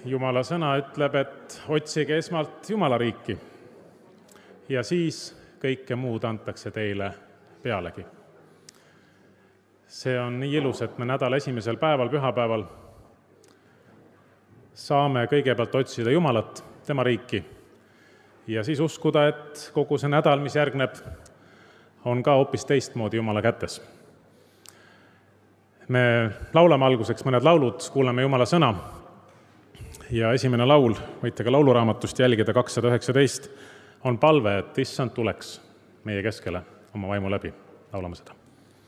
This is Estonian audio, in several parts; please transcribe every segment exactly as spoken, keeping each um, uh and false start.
Jumala sõna ütleb, et otsige esmalt Jumala riiki ja siis kõike muud antakse teile pealegi. See on nii ilus, et me nädala esimesel päeval, pühapäeval, saame kõigepealt otsida Jumalat, tema riiki, ja siis uskuda, et kogu see nädal, mis järgneb, on ka hoopis teistmoodi Jumala kätes. Me laulame alguseks mõned laulud, kuulame Jumala sõna ja esimene laul, võite ka lauluraamatust jälgida kakssada üheksateist, on palve, et issand tuleks meie keskele oma vaimu läbi. Laulame seda.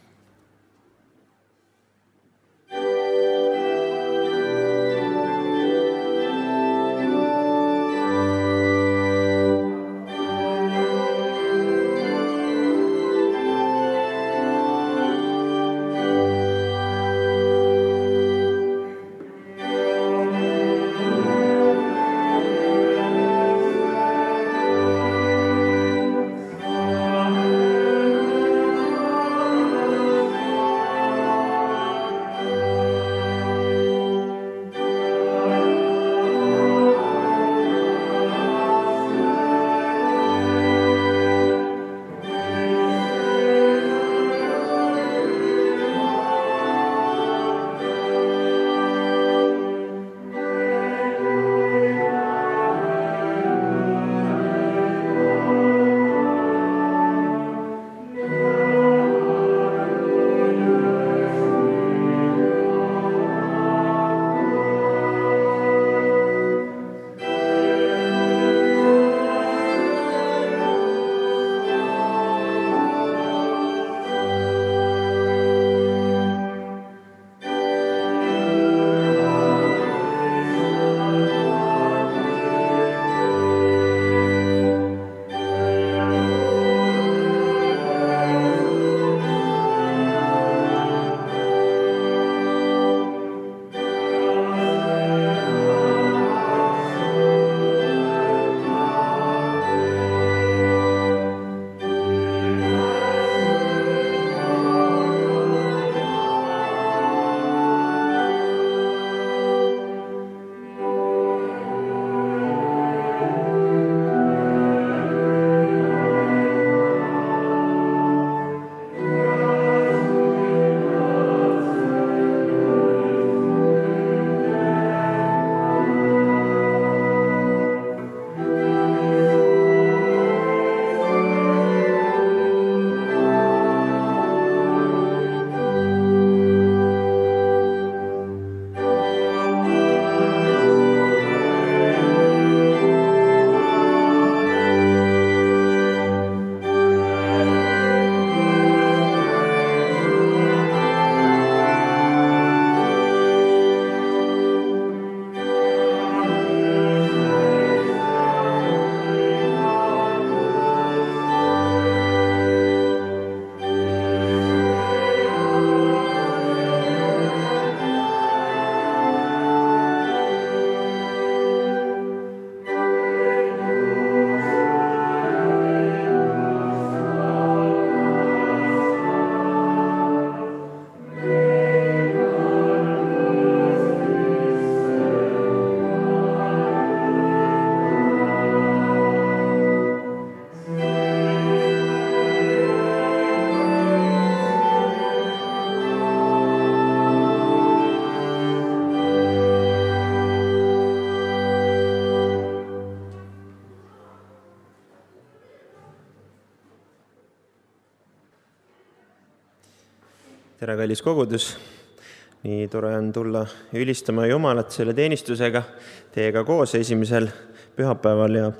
Tere, kallis kogudus! Nii tore on tulla ülistama Jumalat selle teenistusega teiega koos esimesel pühapäeval ja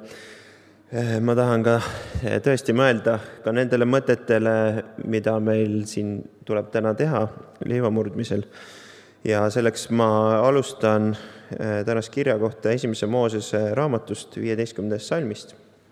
ma tahan ka tõesti mõelda ka nendele mõtetele, mida meil siin tuleb täna teha leivamurdmisel. Ja selleks ma alustan tänast kirja kohta esimese Moosese raamatust viieteistkümnendast salmist,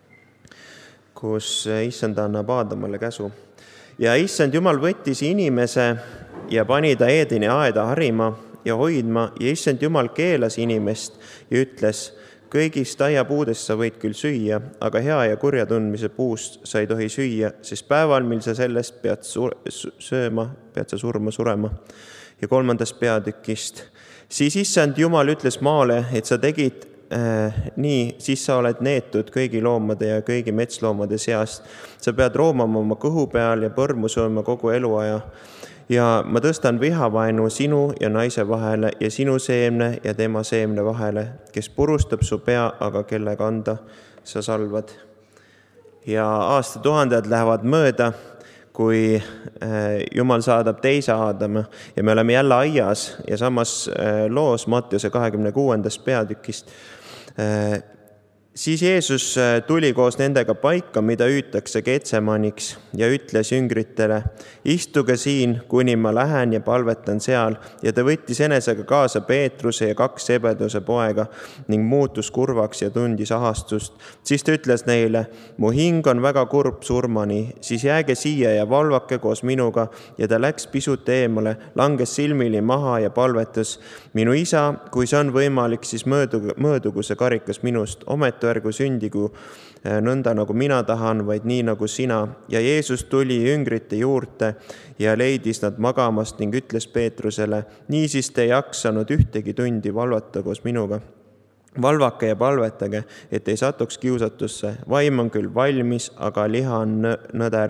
kus issand annab Aadamale käsu. Ja issand Jumal võttis inimese ja pani ta Eedeni aeda harima ja hoidma ja issand Jumal keelas inimest ja ütles, kõigist aiapuudest sa võid küll süüa, aga hea ja kurja tundmise puust sa ei tohi süüa, sest päeval, mil sa sellest pead sööma, pead sa surma surema. Ja kolmandast peatükist. Siis issand Jumal ütles maale, et sa tegid äh, nii, siis sa oled neetud kõigi loomade ja kõigi metsloomade seast. Sa pead roomama oma kõhu peal ja põrmu sööma kogu eluaja. Ja ma tõstan vihavaenu sinu ja naise vahele ja sinu seemne ja tema seemne vahele, kes purustab su pea, aga kelle kanda sa salvad. Ja aastatuhanded lähevad mööda, kui Jumal saadab teise Aadama ja me oleme jälle aias ja samas loos Mattiuse kahekümne kuuendast peatükist. Siis Jeesus tuli koos nendega paika, mida hüütakse Getsemaniks ja ütles jüngritele, istuge siin, kuni ma lähen ja palvetan seal. Ja ta võttis enesega kaasa Peetruse ja kaks Sebeduse poega ning muutus kurvaks ja tundis ahastust. Siis ta ütles neile, mu hing on väga kurb surmani, siis jääge siia ja valvake koos minuga. Ja ta läks pisut eemale, langes silmili maha ja palvetas, minu isa, kui see on võimalik, siis möödugu, möödugu see karikas minust, ometi ärgu sündigu nõnda, nagu mina tahan, vaid nii, nagu sina. Ja Jeesus tuli jüngrite juurde ja leidis nad magamast ning ütles Peetrusele, niisiis te ei jaksanud ühtegi tundi valvata koos minuga. Valvake ja palvetage, et ei satuks kiusatusse. Vaim on küll valmis, aga liha on nõder.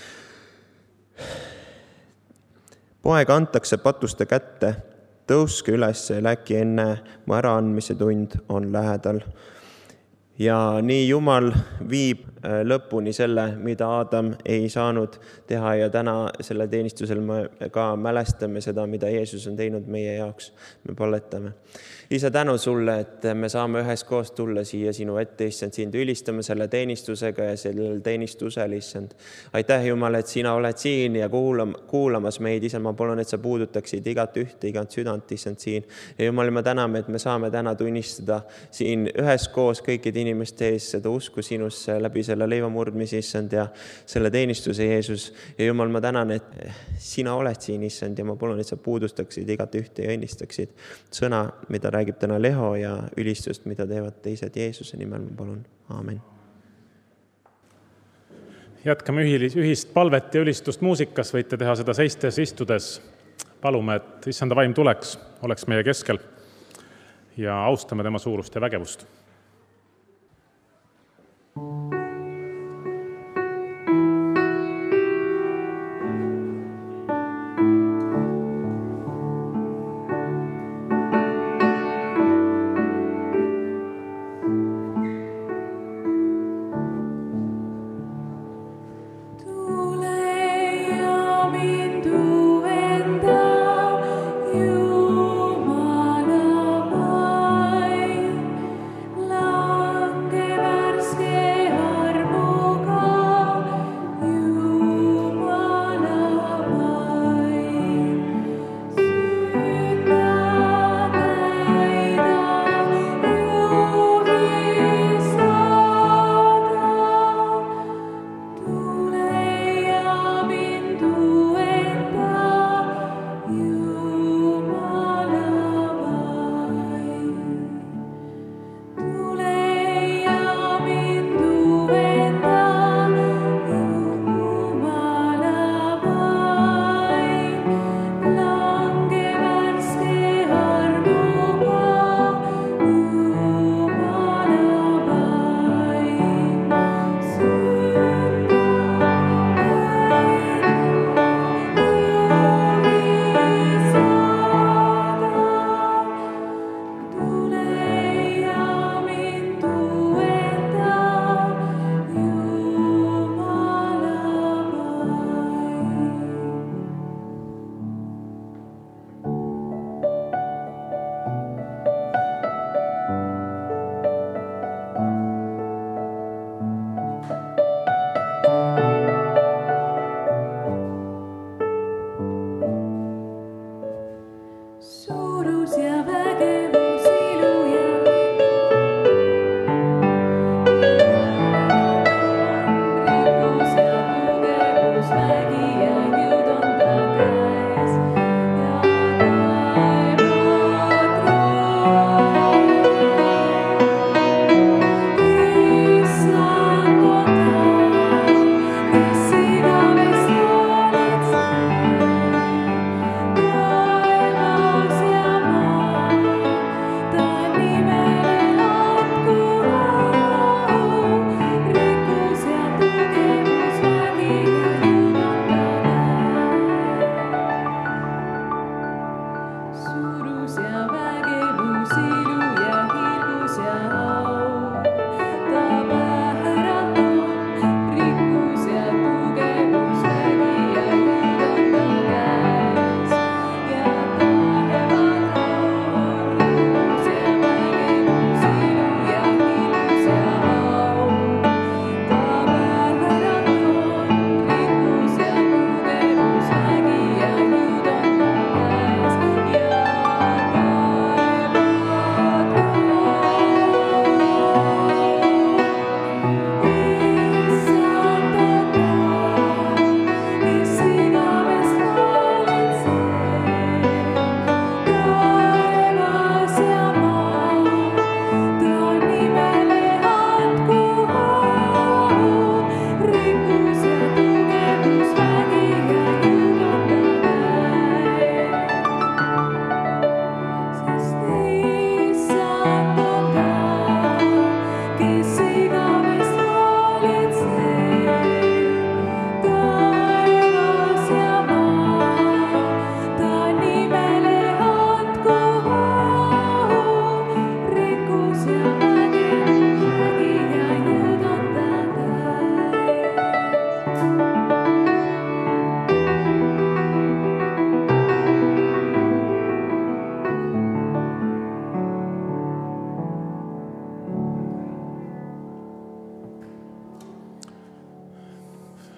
Poeg antakse patuste kätte, tõuske üles, läki enne, mu äraandmise tund on lähedal. Ja nii Jumal viib lõpuni selle, mida Aadam ei saanud teha ja täna selle teenistusel me ka mälestame seda, mida Jeesus on teinud meie jaoks. Me palvetame. Isa, tänu sulle, et me saame üheskoos tulla siia sinu ette, issand, sind ülistama selle teenistusega ja sellel teenistusel, issand. Aitäh, Jumal, et sina oled siin ja kuulam, kuulamas meid, issand, ma palun, et sa puudutaksid igat ühte, igat südant, issand, siin. Ja Jumal, me täname, et me saame täna tunnistada siin üheskoos kõikide inimeste ees seda usku sinusse läbi selle leiva murdmise, issand, ja selle teenistuse, Jeesus. Ja Jumal, ma tänan, et sina oled siin, issand, ja ma palun, et sa puudustaksid igat ühte ja õnnistaksid sõna, mida räägib täna Leho ja ülistust, mida teevad teised Jeesuse nimel, ma palun. Aamen. Jätkame ühist palvet ja ülistust muusikas, võite teha seda seistes istudes. Palume, et issanda vaim tuleks, oleks meie keskel ja austame tema suurust ja vägevust. Jumala vaim,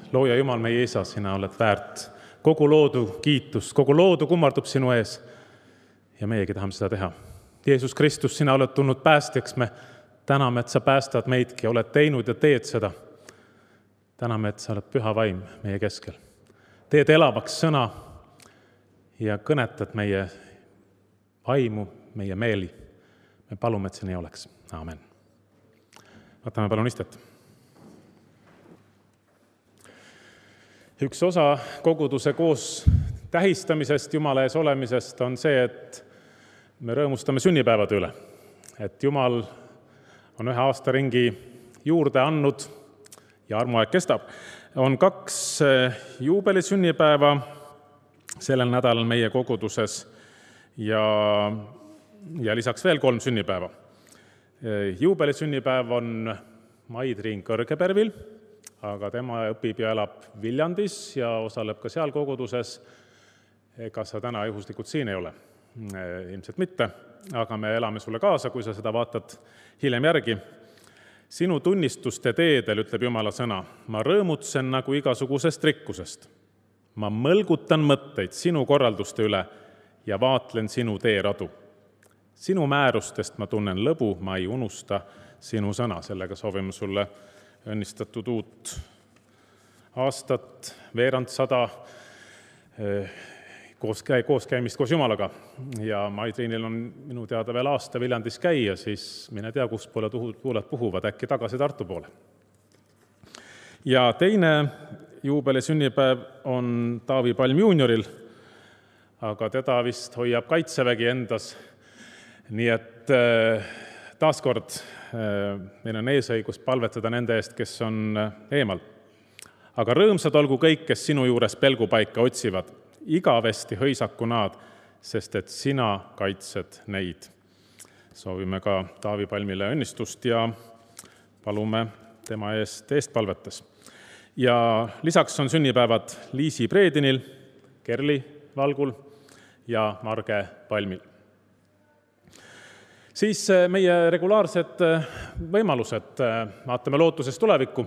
looja Jumal, meie isa, sina oled väärt kogu loodu kiitust, kogu loodu kummardub sinu ees ja meiegi tahame seda teha. Jeesus Kristus, sina oled tulnud päästjaks, me täname, et sa päästad meidki, oled teinud ja teed seda. Täname, et sa oled püha vaim meie keskel. Teed elavaks sõna ja kõnetad meie vaimu, meie meeli. Me palume, et see nii oleks. Aamen. Võtame palun istet. Üks osa koguduse koos tähistamisest, Jumala ees olemisest on see, et me rõõmustame sünnipäevade üle. Et Jumal on ühe aastaringi juurde andnud ja armuaeg kestab. On kaks juubelisünnipäeva sellel nädalal meie koguduses ja, ja lisaks veel kolm sünnipäeva. Juubelisünnipäev on Mai-Triin Kõrgepervil, aga tema õpib ja elab Viljandis ja osaleb ka seal koguduses. Ega sa täna juhuslikult siin ei ole? Ilmselt mitte, aga me elame sulle kaasa, kui sa seda vaatad hiljem järgi. Sinu tunnistuste teedel, ütleb Jumala sõna, ma rõõmutsen nagu igasugusest rikkusest. Ma mõlgutan mõtteid sinu korralduste üle ja vaatlen sinu teeradu. Sinu määrustest ma tunnen lõbu, ma ei unusta sinu sõna. Sellega soovime sulle õnnistatud uut aastat, veerand sada koos, käi, koos käimist koos Jumalaga. Ja Mai-Triinil on minu teada veel aasta Viljandis käia, siis mine tea, kus poole tuuled puhuvad, äkki tagasi Tartu poole. Ja teine juubeli sünnipäev on Taavi Palm juunioril, aga teda vist hoiab Kaitsevägi endas. Nii et taaskord meil on eesõigus palvetada nende eest, kes on eemal. Aga rõõmsad olgu kõik, kes sinu juures pelgupaika otsivad, igavesti hõisaku naad, sest et sina kaitsed neid. Soovime ka Taavi Palmile õnnistust ja palume tema eest eest palvetes. Ja lisaks on sünnipäevad Liisi Preedinil, Kerli Valgul ja Marge Palmil. Siis meie regulaarsed võimalused, vaatame lootuses tulevikku.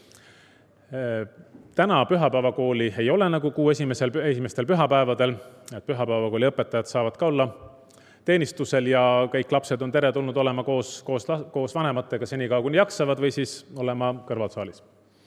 Täna pühapäevakooli ei ole nagu kuu esimesel, esimestel pühapäevadel, et pühapäevakooli õpetajad saavad ka olla teenistusel ja kõik lapsed on teretulnud olema koos, koos, koos vanematega senikaua, kuni jaksavad või siis olema kõrvalsaalis.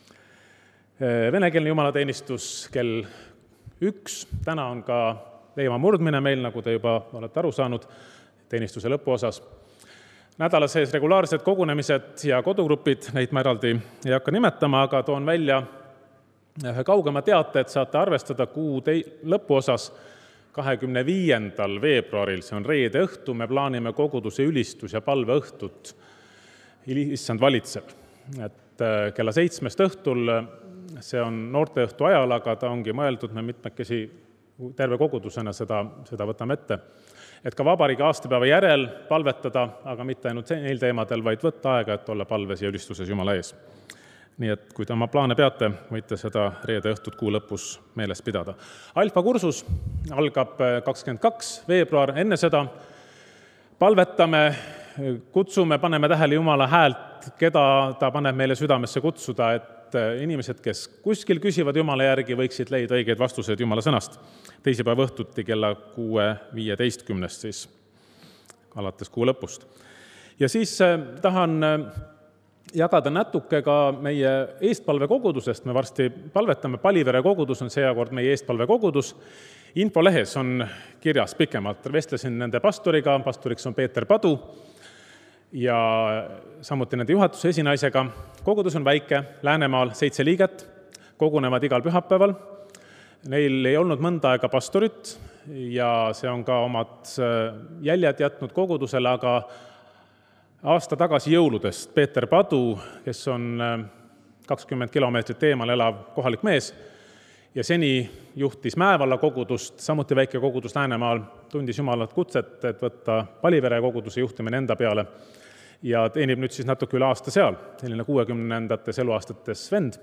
Venekeelne jumalateenistus kell üks, täna on ka leima murdmine meil, nagu te juba olete aru saanud, teenistuse lõpuosas. Nädala sees regulaarsed kogunemised ja kodugrupid, neid ma eraldi ei hakka nimetama, aga toon välja ühe kaugema teate, et saate arvestada kuu tei- lõpuosas kahekümne viiendal veebruaril, see on reede õhtu, me plaanime koguduse ülistus- ja palveõhtut, issand valitseb. Et kella seitsmest õhtul, see on noorteõhtu ajal, aga ta ongi mõeldud, me mitmekesi terve kogudusena seda, seda võtame ette. Et ka vabariigi aastapäeva järel palvetada, aga mitte ainult neil teemadel, vaid võtta aega, et olla palves ja ülistuses Jumala ees. Nii et kui te oma plaane peate, võite seda reede õhtut kuu lõpus meeles pidada. Alfa kursus algab kakskümmend kaks veebruar, enne seda palvetame, kutsume, paneme tähele Jumala häält, keda ta paneb meile südamesse kutsuda, et inimesed, kes kuskil küsivad Jumala järgi, võiksid leida õigeid vastuseid Jumala sõnast. Teisipäeva õhtuti kella kuue viieteistkümnest siis, alates kuu lõpust. Ja siis tahan jagada natuke ka meie eestpalvekogudusest. Me varsti palvetame, Palivere kogudus on seekord meie eestpalvekogudus. Infolehes on kirjas pikemalt. Vestlesin nende pastoriga, pastoriks on Peeter Padu ja samuti nende juhatuse esinaisega. Kogudus on väike, Läänemaal seitse liiget, kogunevad igal pühapäeval. Neil ei olnud mõnda aega pastorit ja see on ka omad jäljed jätnud kogudusele, aga aasta tagasi jõuludest Peeter Padu, kes on kakskümmend kilomeetrit eemal elav kohalik mees ja seni juhtis Mäevalla kogudust, samuti väike kogudus Läänemaal, tundis Jumalat kutset, et võtta Palivere koguduse juhtimine enda peale ja teenib nüüd siis natuke üle aasta seal, selline kuuekümnendates eluaastates vend.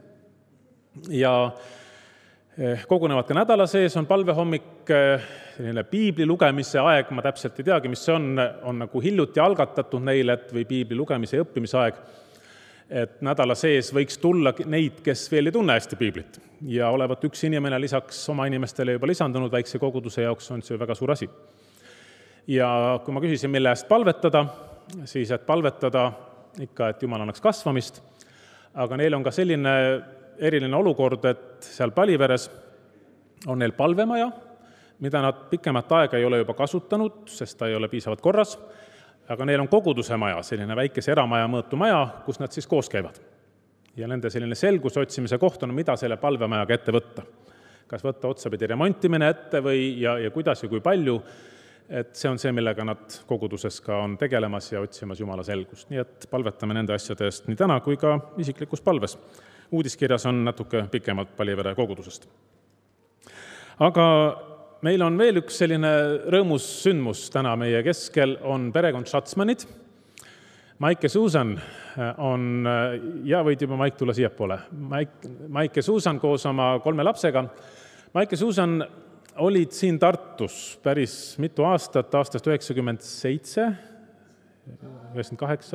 Ja kogunevad ka nädala sees, on palvehommik, selline piibli lugemise aeg, ma täpselt ei teagi, mis see on, on nagu hiljuti algatatud neile, et või piibli lugemise ja õppimise aeg. et nädala sees võiks tulla neid, kes veel ei tunne hästi piiblit. Ja olevat üks inimene lisaks oma inimestele juba lisandunud väikse koguduse jaoks, on see väga suur asi. Ja kui ma küsisin, mille eest palvetada, siis et palvetada ikka, et Jumal annaks kasvamist, aga neil on ka selline eriline olukord, et seal Paliveres on neil palvemaja, mida nad pikemat aega ei ole juba kasutanud, sest ta ei ole piisavalt korras, aga neil on koguduse maja, selline väikese eramaja mõõtu maja, kus nad siis koos käivad. Ja nende selline selguse otsimise koht on, mida selle palvemajaga ette võtta. Kas võtta otsapidi remontimine ette või ja, ja kuidas ja kui palju, et see on see, millega nad koguduses ka on tegelemas ja otsimas Jumala selgust. Nii et palvetame nende asjade eest nii täna kui ka isiklikus palves. Uudiskirjas on natuke pikemalt Palivere kogudusest. Aga meil on veel üks selline rõõmus sündmus täna meie keskel, on perekond Schatzmanid. Maike Suusan on, ja võid juba Maik tulla siiapoole, Maike, Maike Suusan koos oma kolme lapsega. Maike Suusan olid siin Tartus päris mitu aastat, aastast üheksakümmend seitse, üheksakümmend kaheksa.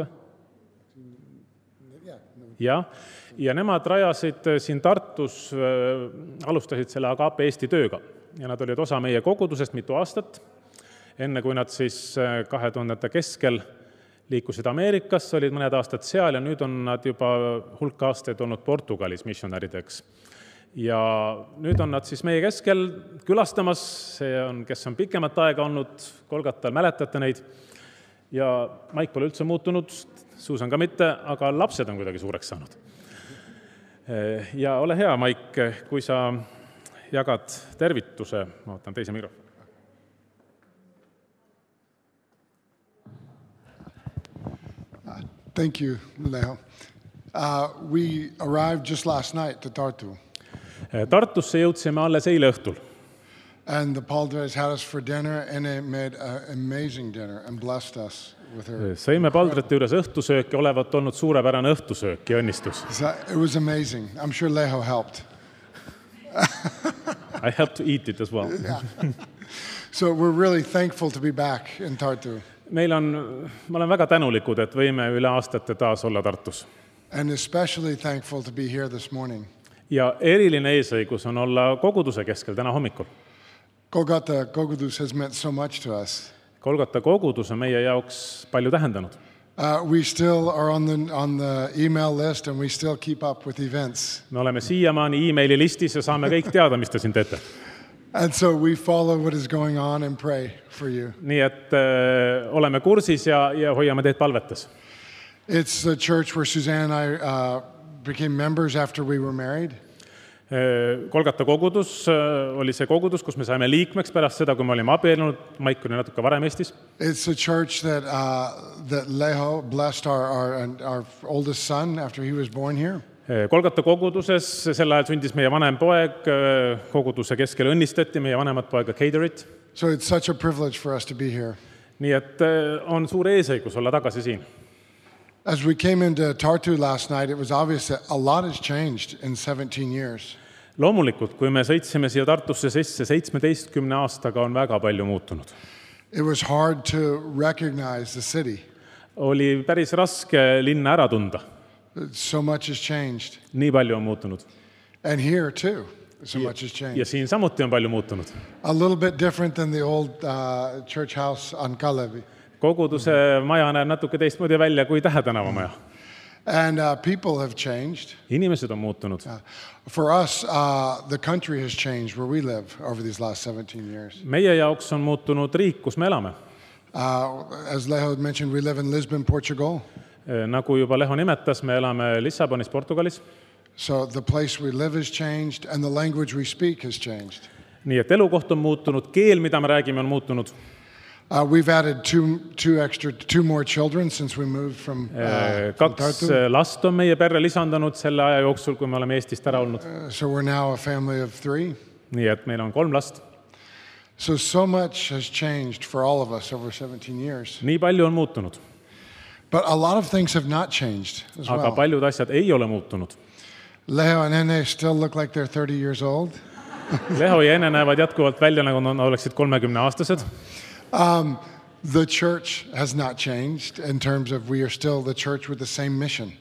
Ja, ja nemad rajasid siin Tartus, alustasid selle Agape Eesti tööga. Ja nad olid osa meie kogudusest mitu aastat, enne kui nad siis kahe tuhandete keskel liikusid Ameerikas, olid mõned aastad seal ja nüüd on nad juba hulk aastaid olnud Portugalis missionärideks. Ja nüüd on nad siis meie keskel külastamas, see on, kes on pikemat aega olnud, Kolgatal mäletate neid, ja Maik pole üldse muutunud, Suusan ka mitte, aga lapsed on kuidagi suureks saanud. Ja ole hea, Maik, kui sa jagad tervituse, ma võtan teise mikrofoni. Thank you, Leo. Uh, we arrived just last night to Tartu. Tartusse jõudsime alles eile õhtul. And the Paldres had us for dinner and they made an amazing dinner and blessed us with her. Saime Paldrete juures õhtusöök ja olevat olnud suurepärane õhtusöök ja õnnistus. So it was amazing. I'm sure Leo helped. I helped to eat it as well. Yeah. So we're really thankful to be back in Tartu. Meil on, ma olen väga tänulikud, et võime üle aastate taas olla Tartus. And especially thankful to be here this morning. Ja eriline eesõigus on olla koguduse keskel täna hommikul. Golgata kogudus has meant so much to us. Golgata kogudus on meie jaoks palju tähendanud. Uh, we still are on the, on the email list and we still keep up with events. Me oleme siiamaani e-maili listis ja saame kõik teada, mis te siin teete. And so we follow what is going on and pray for you. Nii et äh, oleme kursis ja, ja hoiame teid palvetes. It's the church where Suzanne and I uh, became members after we were married. Golgata kogudus oli see kogudus, kus me saime liikmeks pärast seda, kui me olime abiellunud. Maik oli natuke varem Eestis. It's a church that, uh, that Leho blessed our, our, our oldest son after he was born here. Golgata koguduses sel ajal sündis meie vanem poeg, koguduse keskel õnnistati meie vanemat poega Caterit. So it's such a privilege for us to be here. Nii et on suur eesõigus olla tagasi siin. As we came into Tartu last night, it was obvious that a lot has changed in seventeen years. Loomulikult, kui me sõitsime siia Tartusse sisse seitsmeteistkümne aastaga, on väga palju muutunud. It was hard to recognize the city. Oli päris raske linna ära tunda. So much has changed. Nii palju on muutunud. And here too, so much has changed. Ja siin samuti on palju muutunud. A little bit different than the old uh, church house on Kalevi. Koguduse maja näeb natuke teistmoodi välja kui Tähe tänava maja. And uh, people have changed. Inimesed on muutunud. Uh, for us, uh, the country has changed where we live over these last seventeen years. Meie jaoks on muutunud riik, kus me elame. Uh, as Leho mentioned, we live in Lisbon, Portugal. Nagu juba Leho nimetas, me elame Lissabonis, Portugalis. So the place we live has changed and the language we speak has changed. Nii et elukoht on muutunud, keel, mida me räägime, on muutunud. Uh, we've added two, two extra, two more children since we moved from, uh, from Kaks Tartu. last on meie perre lisandunud selle aja jooksul, kui me oleme Eestist ära olnud. Uh, so we're now a family of three. Nii et meil on kolm last. So, so much has changed for all of us over seventeen years. Nii palju on muutunud. But a lot of things have not changed as Aga well. paljud asjad ei ole muutunud. Leo and Ene still look like they're thirty years old. Leho ja Ene näevad jätkuvalt välja, nagu nad oleksid kolmekümne aastased. Um, the church has not changed in terms of we are still the church with the same mission.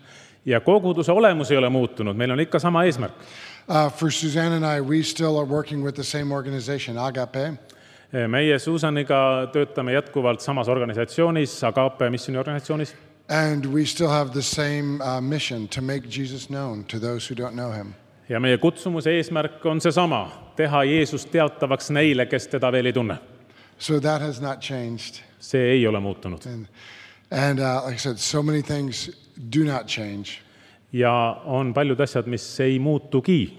ja koguduse olemus ei ole muutunud, meil on ikka sama eesmärk. Uh, for Suzanne and I, we still are working with the same organization, Agape. Meie Suusaniga töötame jätkuvalt samas organisatsioonis, Agape missiooniorganisatsioonis. And we still have the same uh, mission to make Jesus known to those who don't know him. Ja meie kutsumuse eesmärk on seesama, teha Jeesus teatavaks neile, kes teda veel ei tunne. So that has not changed. See ei ole muutunud. And, and uh, like I said, so many things do not change. Ja on paljud asjad, mis ei muutugi.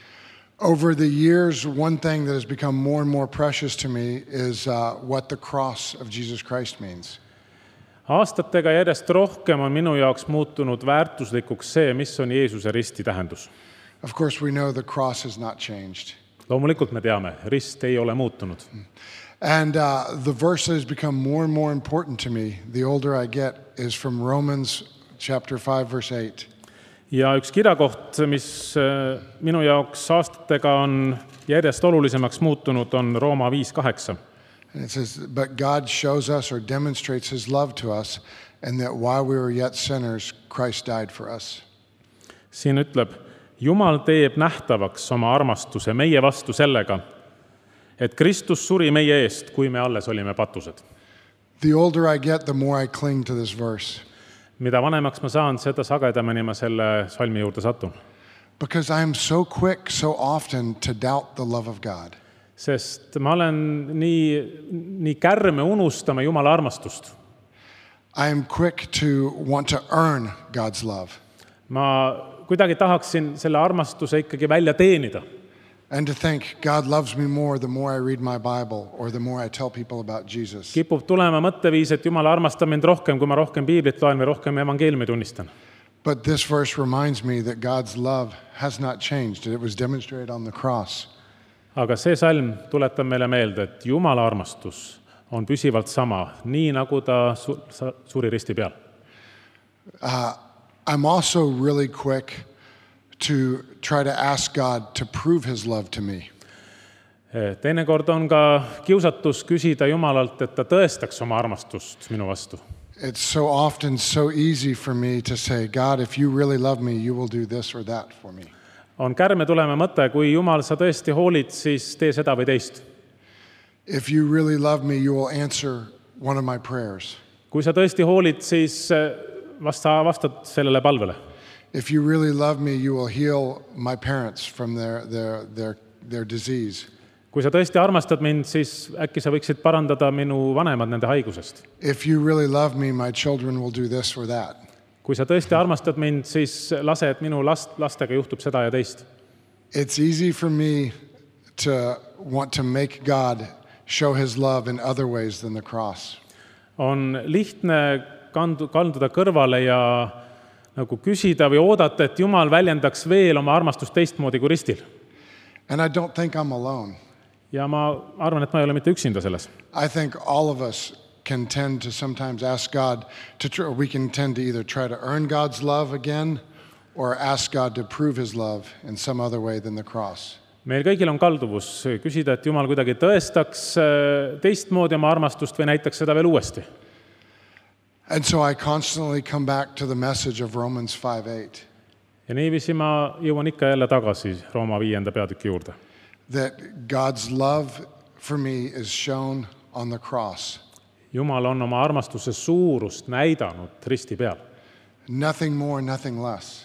Over the years, one thing that has become more and more precious to me is uh, what the cross of Jesus Christ means. Aastatega järjest rohkem on minu jaoks muutunud väärtuslikuks see, mis on Jeesuse risti tähendus. Of course, we know the cross has not changed. Loomulikult me teame, rist ei ole muutunud. And uh, the verse that has become more and more important to me, the older I get, is from Romans chapter five, verse eight. Ja üks kirjakoht, mis minu jaoks aastatega on järjest olulisemaks muutunud, on Rooma viis kaheksa. And it says, but God shows us or demonstrates his love to us, and that while we were yet sinners, Christ died for us. Siin ütleb, Jumal teeb nähtavaks oma armastuse meie vastu sellega, et Kristus suri meie eest, kui me alles olime patused. The older I get, the more I cling to this verse. Mida vanemaks ma saan, seda sagedamini ma selle salmi juurde satun. Because I am so quick, so often to doubt the love of God. Sest ma olen nii, nii kärme unustama Jumala armastust. I am quick to want to earn God's love. Ma kuidagi tahaksin selle armastuse ikkagi välja teenida. And to think God loves me more the more I read my Bible or the more I tell people about Jesus. Kipub tulema mõtteviis, et Jumal armastab mind rohkem, kui ma rohkem Piiblit loen või rohkem evangeeliumi tunnistan. But this verse reminds me that God's love has not changed. It was demonstrated on the cross. Aga see salm tuletab meile meelde, et Jumala armastus on püsivalt sama, nii nagu ta suri risti peal. Uh, I'm also really quick to try to ask God to prove his love to me. Teinekord on ka kiusatus küsida Jumalalt, et ta tõestaks oma armastust minu vastu. It's so often so easy for me to say, God, if you really love me, you will do this or that for me. On kärme tulema mõte, kui Jumal, sa tõesti hoolid, siis tee seda või teist. If you really love me, you will answer one of my prayers. Kui sa tõesti hoolid, siis vasta, vastad sellele palvele. If you really love me, you will heal my parents from their, their, their, their disease. Kui sa tõesti armastad mind, siis äkki sa võiksid parandada minu vanemad nende haigusest. If you really love me, my children will do this or that. Kui sa tõesti armastad mind, siis lase, et minu last, lastega juhtub seda ja teist. It's easy for me to want to make God show his love in other ways than the cross. On lihtne kandu, kalduda kõrvale ja nagu küsida või oodata, et Jumal väljendaks veel oma armastust teistmoodi kui ristil. And I don't think I'm alone. Ja ma arvan, et ma ei ole mitte üksinda selles. I think all of us can tend to sometimes ask God to try, we can tend to either try to earn God's love again or ask God to prove his love in some other way than the cross. Meil kõigil on kalduvus küsida, et Jumal kuidagi tõestaks teistmoodi oma armastust või näitaks seda veel uuesti. And so I constantly come back to the message of Romans five eight. Ja niiviisi ma jõuan ikka jälle tagasi Rooma viienda peatüki juurde. That God's love for me is shown on the cross. Jumal on oma armastuse suurust näidanud risti peal. Nothing more, nothing less.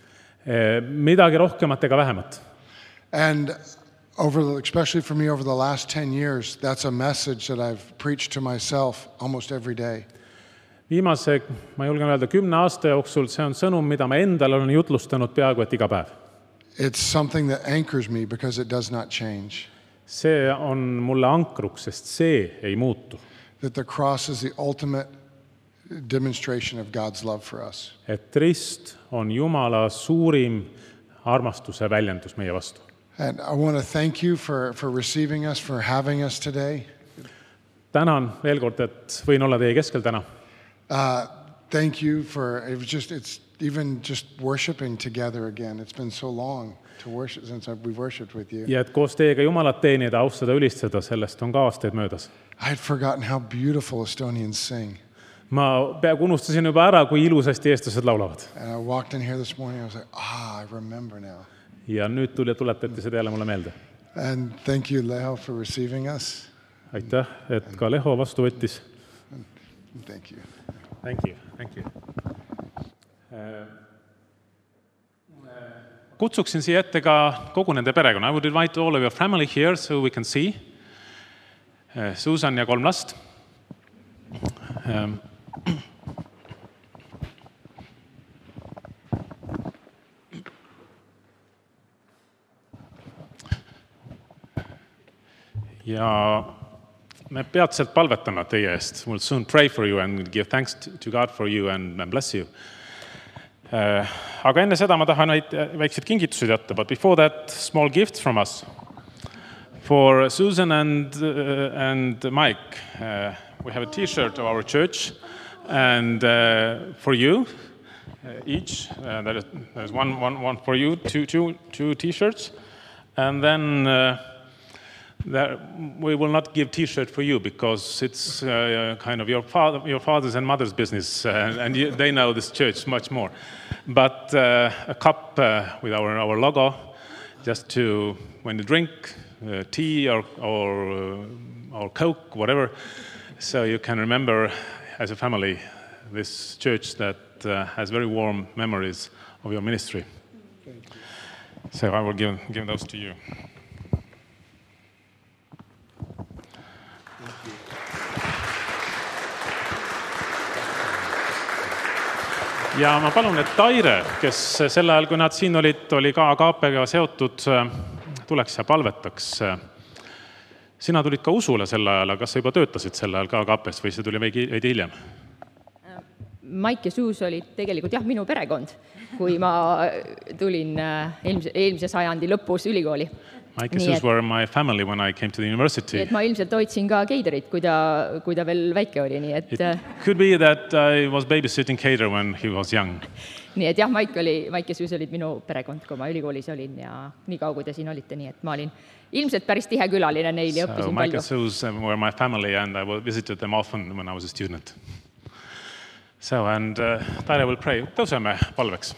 Midagi rohkemat ega vähemat. And over, especially for me over the last ten years, that's a message that I've preached to myself almost every day. Viimase, ma julgen öelda, kümne aasta jooksul see on sõnum, mida ma endale olen jutlustanud peaaegu et iga päev. It's something that anchors me because it does not change. See on mulle ankruks, sest see ei muutu. That the cross is the ultimate demonstration of God's love for us. Et rist on Jumala suurim armastuse väljendus meie vastu. And I want to thank you for, for receiving us, for having us today. Tänan veel kord, et võin olla teie keskel täna. Uh, thank you for, it was just, it's even just worshiping together again. It's been so long to worship since we've worshipped with you. Ja et koos teiega Jumalat teenida, austada, ülistada, sellest on ka aastaid möödas. I had forgotten how beautiful Estonians sing. ma peaaegu unustasin juba ära, kui ilusasti eestlased laulavad. And I walked in here this morning, I was like, ah, I remember now. Ja nüüd tuli tuletati seda jälle mulle meelde. And thank you, Leho, for receiving us. Aitäh, et ka Leho vastu võttis. Thank you. Thank you, thank you. Kutsuksin siia ette ka kogu nende perekonna. I would invite all of your family here so we can see. Susan ja kolm last. Ja me peatselt palvetame teie eest. We'll soon pray for you and give thanks to God for you and bless you. Aga enne seda ma tahan väiksed kingitused jätta, but before that, small gifts from us. For Susan and, uh, and Mike, uh, we have a t-shirt of our church, and uh, for you, uh, each, uh, there is, there's one, one, one for you, two, two, two t-shirts, and then uh, there, we will not give t-shirt for you because it's uh, kind of your father, your father's and mother's business, uh, and you, they know this church much more. But uh, a cup uh, with our, our logo, just to, when you drink uh, tea or, or, uh, or Coke, whatever, so you can remember as a family this church that uh, has very warm memories of your ministry. So I will give, give those to you. Ja ma palun, et Taire, kes sel ajal, kui nad siin olid, oli ka Agapega seotud, tuleks ja palvetaks. Sina tulid ka usule sel ajal, aga kas sa juba töötasid sel ajal ka Agapest või see tuli veidi hiljem? Mike ja Suus olid tegelikult jah, minu perekond, kui ma tulin eelmise, eelmise sajandi lõpus ülikooli. Mike and Suus were my family when I came to the university. Nii et ma ilmselt hoidsin ka Keiderit, kui ta, kui ta veel väike oli. Nii et, It could be that I was babysitting Keider when he was young. Nii et jah, Mike, oli, Mike ja Suus olid minu perekond, kui ma ülikoolis olin ja nii kaua, kui te siin olite. Nii et ma olin ilmselt päris tihe külaline neil ja õppisin so, Mike palju. and Suus were my family and I visited them often when I was a student. So, and uh, Taire will pray. Tõuseme palveks.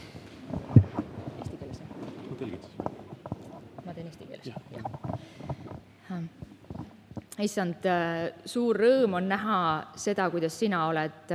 Issand, suur rõõm on näha seda, kuidas sina oled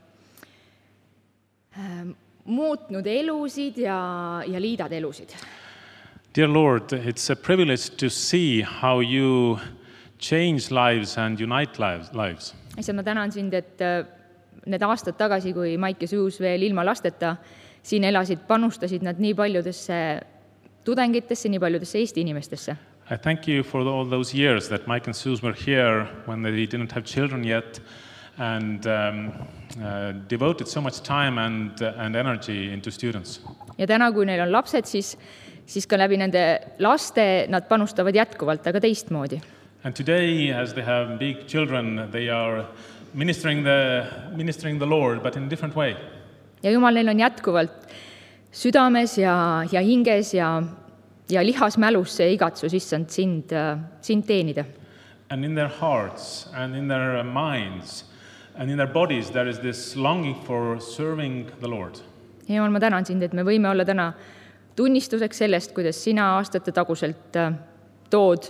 muutnud elusid ja, ja liidad elusid. Dear Lord, it's a privilege to see how you change lives and unite lives. Issand, ma tänan sind, et need aastad tagasi, kui Mike ja Suus veel ilma lasteta siin elasid, panustasid nad nii paljudesse tudengitesse, nii paljudesse Eesti inimestesse. I thank you for all those years that Mike and Suze were here when they didn't have children yet and um, uh, devoted so much time and, uh, and energy into students. Ja täna, kui neil on lapsed, siis, siis ka läbi nende laste nad panustavad jätkuvalt, aga teistmoodi. And today, as they have big children, they are ministering the, ministering the Lord, but in a different way. Ja Jumal neil on jätkuvalt südames ja, ja hinges ja ja lihas mälus see igatsus issand sind, sind teenida. And in their hearts and in their minds and in their bodies there is this longing for serving the Lord. Ja Jumal, ma tänan sind, et me võime olla täna tunnistuseks sellest, kuidas sina aastate taguselt tood,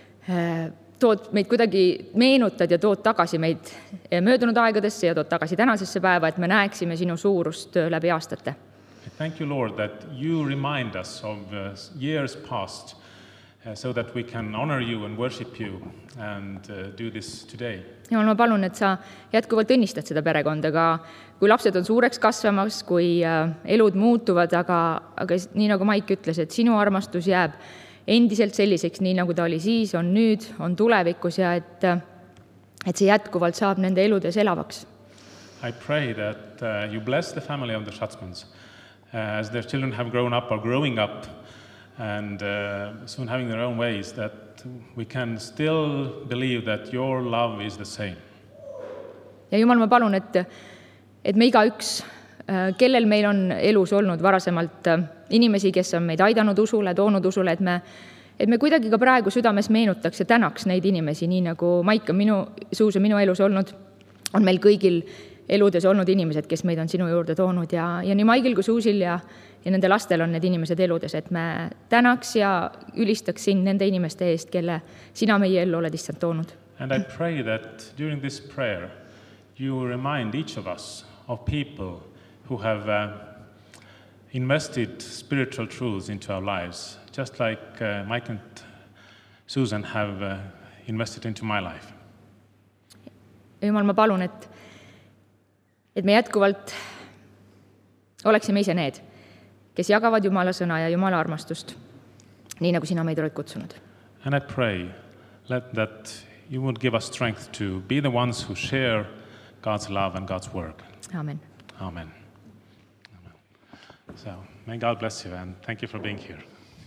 tood meid kuidagi meenutad ja tood tagasi meid möödunud aegadesse ja tood tagasi tänasesse päeva, et me näeksime sinu suurust läbi aastate. Thank you, Lord, that you remind us of uh, years past uh, so that we can honor you and worship you and uh, do this today. Jumal, ma palun, et sa jätkuvalt õnnistad seda perekonda, aga kui lapsed on suureks kasvamas, kui uh, elud muutuvad, aga, aga nii nagu Mike ütles, et sinu armastus jääb endiselt selliseks, nii nagu ta oli siis, on nüüd, on tulevikus ja et, et see jätkuvalt saab nende eludes elavaks. I pray that uh, you bless the family of the Schatzmans. Uh, as their children have grown up or growing up and uh, soon having their own ways, that we can still believe that your love is the same. Ja Jumal, ma palun, et, et me igaüks, kellel meil on elus olnud varasemalt inimesi, kes on meid aidanud usule, toonud usule, et me, et me kuidagi ka praegu südames meenutaks ja tänaks neid inimesi, nii nagu Maik on minu, Suus on minu elus olnud, on meil kõigil eludes olnud inimesed, kes meid on sinu juurde toonud ja, ja nii Maigil kui Suusil ja, ja nende lastel on need inimesed eludes, et me tänaks ja ülistaks sind nende inimeste eest, kelle sina meie ellu oled issand toonud. And I pray that during this prayer, you remind each of us of people who have uh, invested spiritual truths into our lives, just like uh, Mike and Susan have uh, invested into my life. Jumal, ma palun, et, et me jätkuvalt oleksime ise need, kes jagavad Jumala sõna ja Jumala armastust, nii nagu sina meid oled kutsunud. And I pray let that you would give us strength to be the ones who share God's love and God's work. Amen. Amen. Amen. So, may God bless you and thank you for being here.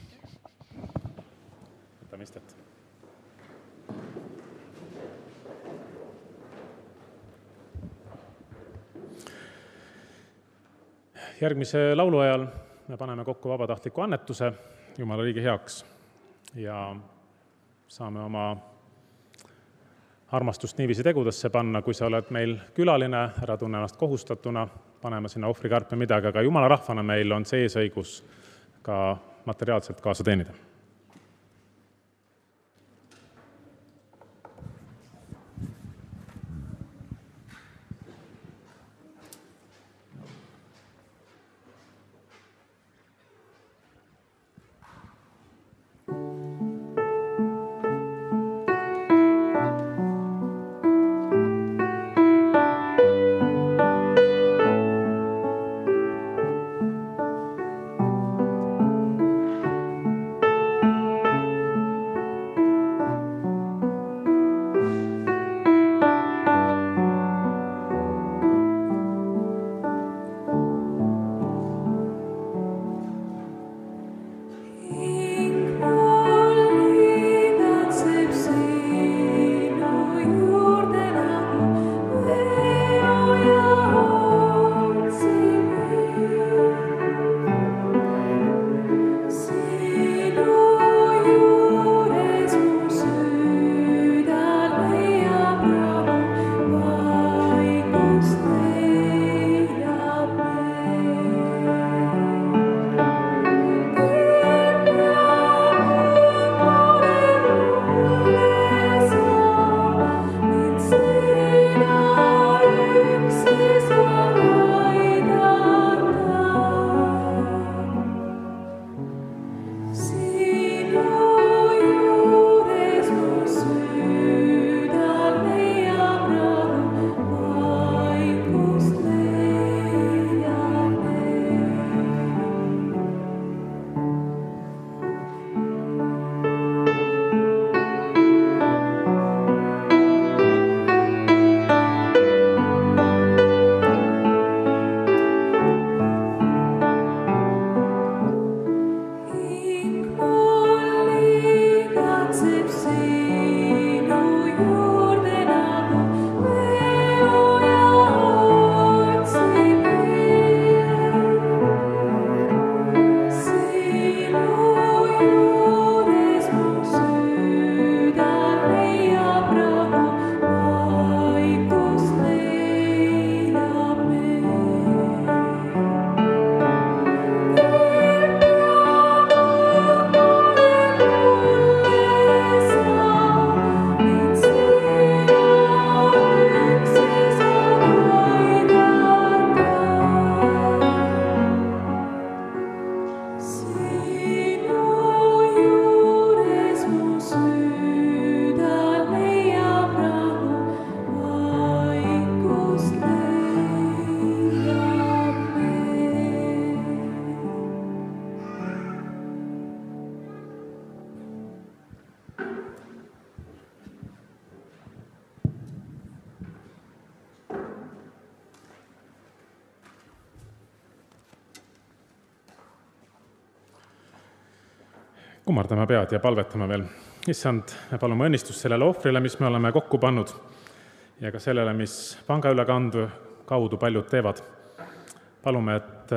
Võtame istet. Järgmise laulu ajal me paneme kokku vabatahtliku annetuse Jumala riigi heaks ja saame oma armastust niiviisi tegudesse panna, kui sa oled meil külaline, ära tunne ennast kohustatuna, paneme sinna ohvrikarpe midagi, aga Jumala rahvana meil on see eesõigus ka materiaalselt kaasa teenida. kummardame pead ja palvetame veel. Issand, me palume õnnistust sellele ohvrile, mis me oleme kokku pannud ja ka sellele, mis pangaülekandu kaudu paljud teevad. Palume, et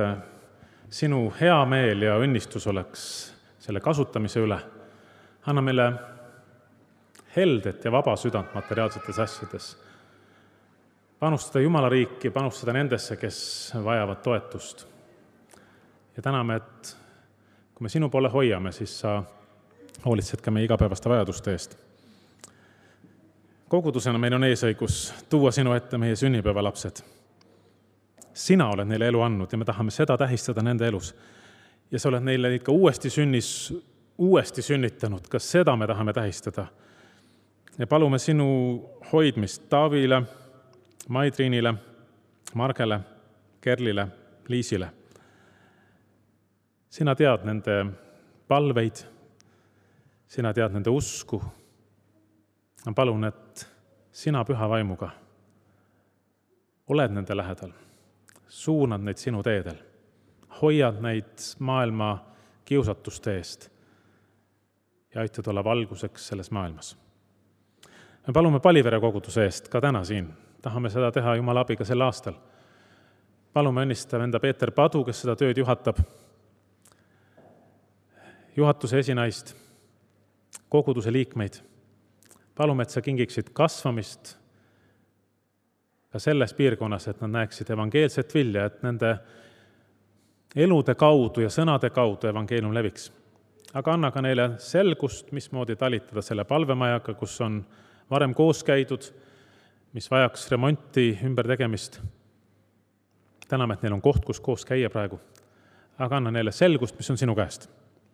sinu hea meel ja õnnistus oleks selle kasutamise üle. Anna meile heldet ja vaba südant materiaalsetes asjades. panustada Jumala riiki, panustada nendesse, kes vajavad toetust. Ja täname, et kui me sinu poole hoiame, siis sa hoolitsed ka meie igapäevaste vajaduste eest. Kogudusena meil on eesõigus tuua sinu ette meie sünnipäevalapsed. Sina oled neile elu andnud ja me tahame seda tähistada nende elus. Ja sa oled neile ikka uuesti sünnis, uuesti sünnitanud, ka seda me tahame tähistada. Ja palume sinu hoidmist Taavile, Maidriinile, Margele, Kerlile, Liisile. Sina tead nende palveid, sina tead nende usku. Ma palun, et sina püha vaimuga oled nende lähedal, suunad neid sinu teedel, hoiad neid maailma kiusatuste eest ja aitad olla valguseks selles maailmas. Me palume Palivere koguduse eest ka täna siin. Tahame seda teha Jumala abiga sel aastal. Palume õnnistada enda Peeter Padu, kes seda tööd juhatab, juhatuse esinaist, koguduse liikmeid. Palume, et sa kingiksid kasvamist ka selles piirkonnas, et nad näeksid evangeelset vilja, et nende elude kaudu ja sõnade kaudu evangeelium leviks. Aga anna ka neile selgust, mismoodi talitada selle palvemajaga, kus on varem koos käidud, mis vajaks remonti, ümber tegemist. Täname, et neil on koht, kus koos käia praegu. Aga anna neile selgust, mis on sinu käest.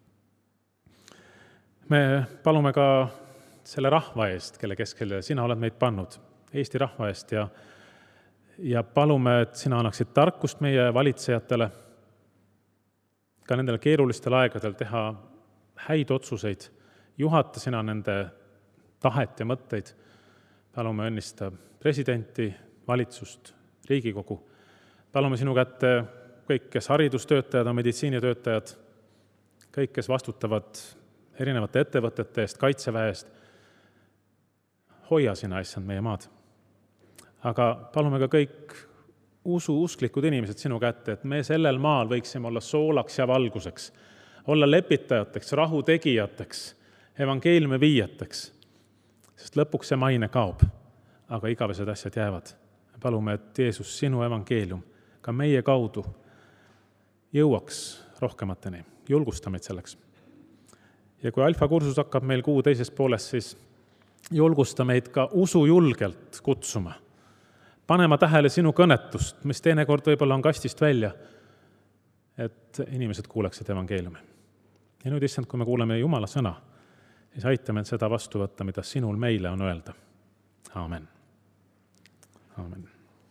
Me palume ka selle rahva eest, kelle keskele sina oled meid pannud, Eesti rahva eest, ja, ja palume, et sina annaksid tarkust meie valitsejatele, ka nendel keerulistel aegadel teha häid otsuseid, juhata sina nende tahet ja mõtteid. Palume õnnista presidenti, valitsust, Riigikogu. Palume sinu kätte kõik, kes haridustöötajad, meditsiinitöötajad, kõik, kes vastutavad erinevate ettevõtete eest, kaitseväe eest. Hoia sina, issand, meie maad. Aga palume ka kõik usu, usklikud inimesed sinu kätte, et me sellel maal võiksime olla soolaks ja valguseks, olla lepitajateks, rahu tegijateks, evangeeliumi viijateks, sest lõpuks see maine kaob, aga igavesed asjad jäävad. Palume, et Jeesus, sinu evangeelium ka meie kaudu jõuaks rohkemateni, julgusta meid selleks. Ja kui alfa kursus hakkab meil kuu teises pooles, siis julgusta meid ka usu julgelt kutsuma, panema tähele sinu kõnetust, mis teinekord võib-olla on kastist välja, et inimesed kuuleksid evangeeliumi. Ja nüüd, issand, kui me kuuleme Jumala sõna, siis aitame seda vastu võtta, mida sinul meile on öelda. Aamen. Aamen.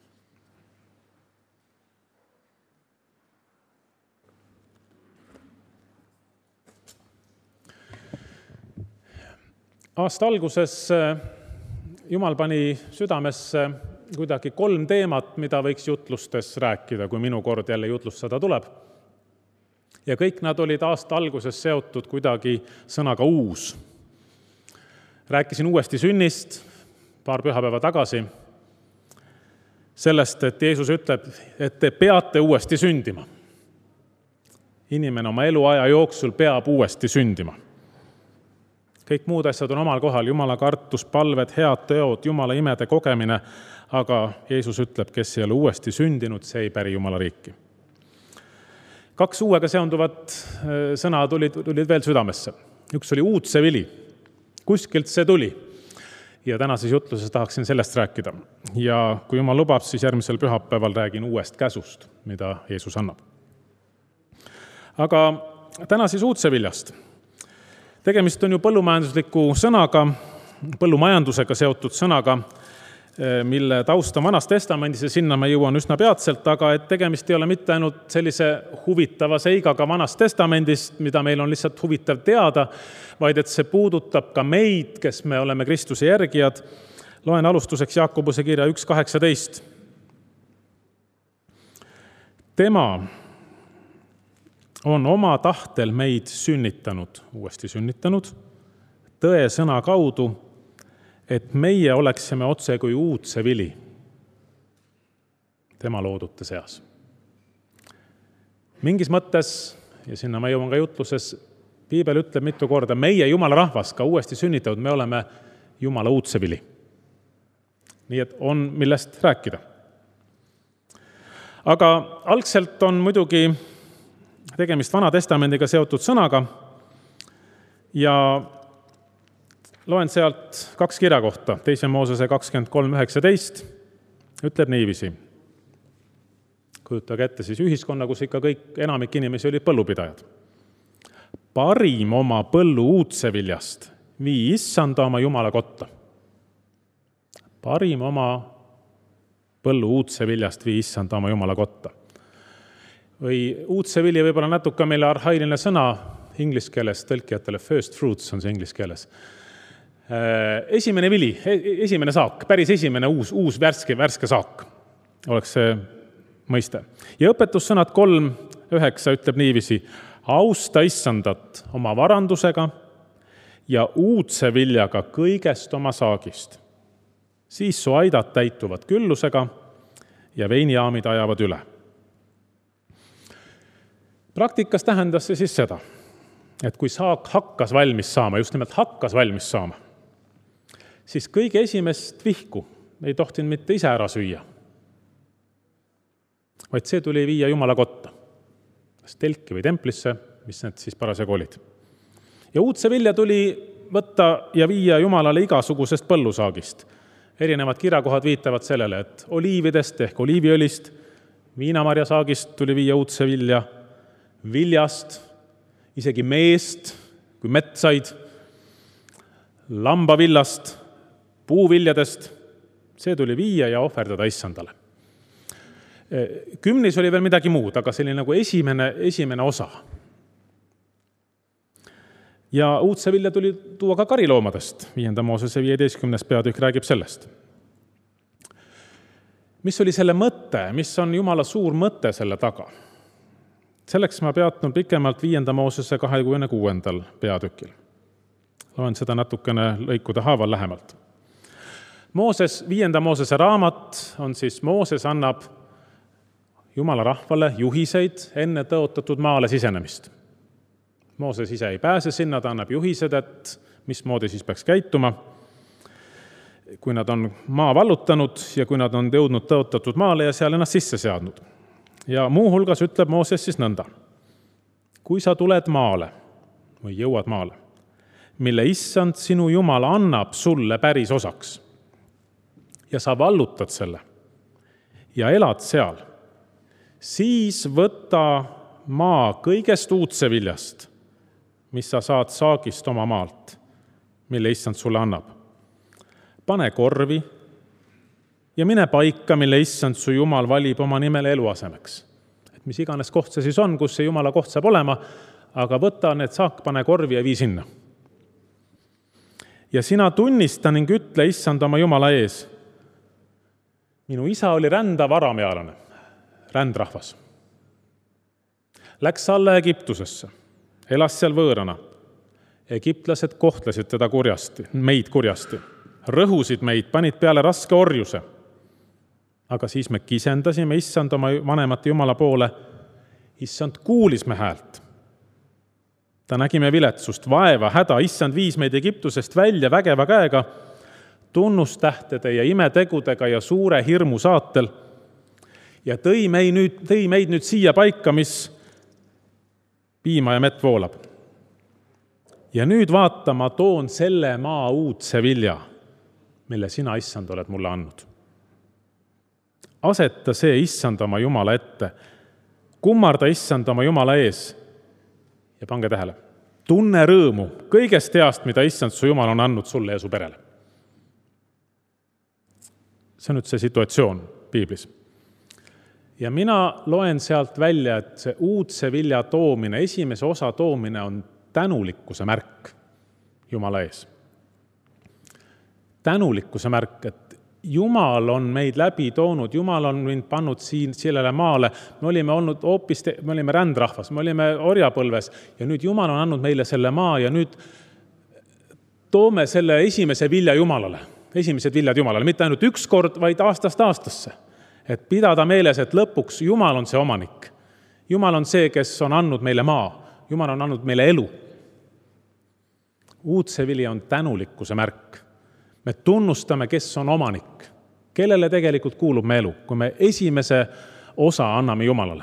Aasta alguses Jumal pani südamesse kuidagi kolm teemat, mida võiks jutlustes rääkida, kui minu kord jälle jutlustada tuleb. Ja kõik nad olid aasta alguses seotud kuidagi sõnaga uus. Rääkisin uuesti sünnist paar pühapäeva tagasi, sellest, et Jeesus ütleb, et te peate uuesti sündima. Inimene oma eluaja jooksul peab uuesti sündima. Kõik muud asjad on omal kohal, Jumala kartus, palved, head teod, Jumala imede kogemine, aga Jeesus ütleb, kes ei ole uuesti sündinud, see ei päri Jumala riiki. Kaks uuega seonduvat sõna tulid, tulid veel südamesse. Üks oli uudse vili. Kuskilt see tuli. Ja tänases jutluses tahaksin sellest rääkida. Ja kui Jumal lubab, siis järgmisel pühapäeval räägin uuest käsust, mida Jeesus annab. Aga täna siis uudse viljast. Tegemist on ju põllumajandusliku sõnaga, põllumajandusega seotud sõnaga, mille taust on Vanas Testamendis ja sinna ma jõuan üsna peatselt, aga et tegemist ei ole mitte ainult sellise huvitava seigaga Vanas Testamendist, mida meil on lihtsalt huvitav teada, vaid et see puudutab ka meid, kes me oleme Kristuse järgijad. Loen alustuseks Jaakobuse kirja üks kaheksateist. Tema on oma tahtel meid sünnitanud, uuesti sünnitanud, tõe sõna kaudu, et meie oleksime otse kui uudse vili tema loodute seas. Mingis mõttes, ja sinna ma jõuan ka jutluses, Piibel ütleb mitu korda, meie Jumala rahvas, ka uuesti sünnitatud, me oleme Jumala uudse vili. Nii et on millest rääkida. Aga algselt on muidugi tegemist Vana Testamendiga seotud sõnaga ja loen sealt kaks kirja kohta. Teise Moosese kakskümmend kolm üheksateist ütleb niiviisi. Kujutage ette siis ühiskonna, kus ikka kõik enamik inimesi olid põllupidajad. Parim oma põllu uudseviljast vii issanda oma Jumala kotta. Parim oma põllu uudseviljast vii issanda oma Jumala kotta. Või uudsevili võib-olla natuke meile arhailine sõna inglise keeles, tõlkijatele first fruits on see inglise keeles. Esimene vili, esimene saak, päris esimene uus, uus värske, värske saak oleks see mõiste. Ja õpetussõnad kolm üheksa ütleb niiviisi, austa issandat oma varandusega ja uudse viljaga kõigest oma saagist. Siis su aidad täituvad küllusega ja veinijaamid ajavad üle. Praktikas tähendas see siis seda, et kui saak hakkas valmis saama, just nimelt hakkas valmis saama, siis kõige esimest vihku ei tohtinud mitte ise ära süüa, vaid see tuli viia Jumala kotta, kas telki või templisse, mis need siis parasjagu olid. Ja uudse vilja tuli võtta ja viia Jumalale igasugusest põllusaagist. Erinevad kirjakohad viitavad sellele, et oliividest ehk oliiviõlist, viinamarjasaagist tuli viia uudse vilja, viljast, isegi meest, kui metsaid, lambavillast, puuviljadest, see tuli viia ja ohverdada issandale. Kümnis oli veel midagi muud, aga selline nagu esimene, esimene osa. Ja uudse vilja tuli tuua ka kariloomadest. Viienda Moosese viieteistkümnes peatükk räägib sellest. Mis oli selle mõte? Mis on Jumala suur mõte selle taga? Selleks ma peatun pikemalt viienda Moosese kahekümne kuuendal peatükil. Loen seda natukene lõikude haaval lähemalt. Mooses, viienda Moosese raamat on siis, Mooses annab Jumala rahvale juhiseid enne tõotatud maale sisenemist. Mooses ise ei pääse sinna, ta annab juhised, et mismoodi siis peaks käituma, kui nad on maa vallutanud ja kui nad on jõudnud tõotatud maale ja seal ennast sisse seadnud. Ja muu hulgas ütleb Mooses siis nõnda. Kui sa tuled maale või jõuad maale, mille issand sinu Jumal annab sulle päris osaks ja sa vallutad selle ja elad seal, siis võta maa kõigest uudse viljast, mis sa saad saagist oma maalt, mille issand sulle annab. Pane korvi ja mine paika, mille issand su Jumal valib oma nimele eluasemeks. Et mis iganes koht see siis on, kus see Jumala koht saab olema, aga võta need saak, pane korvi ja vii sinna. Ja sina tunnista ning ütle issand oma Jumala ees. Minu isa oli rändav aramealane, rändrahvas. Läks alla Egiptusesse, elas seal võõrana. Egiptlased kohtlesid teda kurjasti, meid kurjasti, rõhusid meid, panid peale raske orjuse. Aga siis me kisendasime issand oma vanemate Jumala poole. Issand kuulis me häält. Ta nägime viletsust, vaeva, häda. Issand viis meid Egiptusest välja vägeva käega, tunnustähtede ja imetegudega ja suure hirmu saatel ja tõi meid nüüd, tõi meid nüüd siia paika, mis piima ja mett voolab. Ja nüüd vaata, ma toon selle maa uudse vilja, mille sina, issand, oled mulle andnud. Aseta see issand oma Jumala ette, kummarda issand oma Jumala ees ja pange tähele, tunne rõõmu kõigest heast, mida issand su Jumal on andnud sulle ja su perele. See on nüüd see situatsioon piiblis. Ja mina loen sealt välja, et see uudse vilja toomine, esimese osa toomine on tänulikkuse märk Jumala ees. Tänulikkuse märk, et Jumal on meid läbi toonud, Jumal on mind pannud siin sellele maale, me olime olnud hoopis, me olime rändrahvas, me olime orjapõlves ja nüüd Jumal on andnud meile selle maa ja nüüd toome selle esimese vilja Jumalale, esimesed viljad Jumalale, mitte ainult üks kord, vaid aastast aastasse. Et pidada meeles, et lõpuks Jumal on see omanik. Jumal on see, kes on andnud meile maa. Jumal on andnud meile elu. Uudse vili on tänulikkuse märk. Me tunnustame, kes on omanik. kellele tegelikult kuulub me elu, kui me esimese osa anname Jumalale.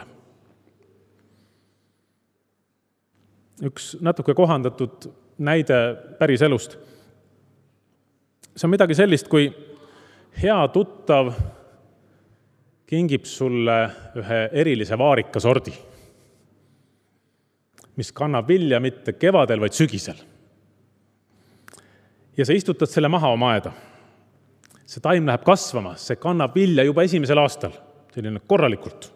Üks natuke kohandatud näide päris elust. See on midagi sellist, kui hea tuttav kingib sulle ühe erilise vaarika sordi, mis kannab vilja mitte kevadel, vaid sügisel. Ja sa istutad selle maha oma aeda. See taim läheb kasvama, see kannab vilja juba esimesel aastal, selline korralikult.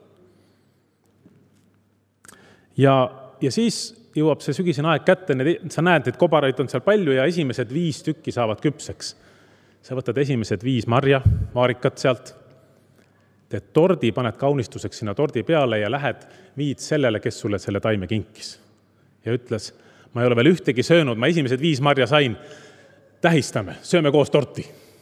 Ja, ja siis jõuab see sügisene aeg kätte, sa näed, et kobaraid on seal palju ja esimesed viis tükki saavad küpseks. Sa võtad esimesed viis marja, vaarikat sealt, teed tordi, paned kaunistuseks sinna tordi peale ja lähed, viid sellele, kes sulle selle taime kinkis. Ja ütles, ma ei ole veel ühtegi söönud, ma esimesed viis marja sain, tähistame, sööme koos torti.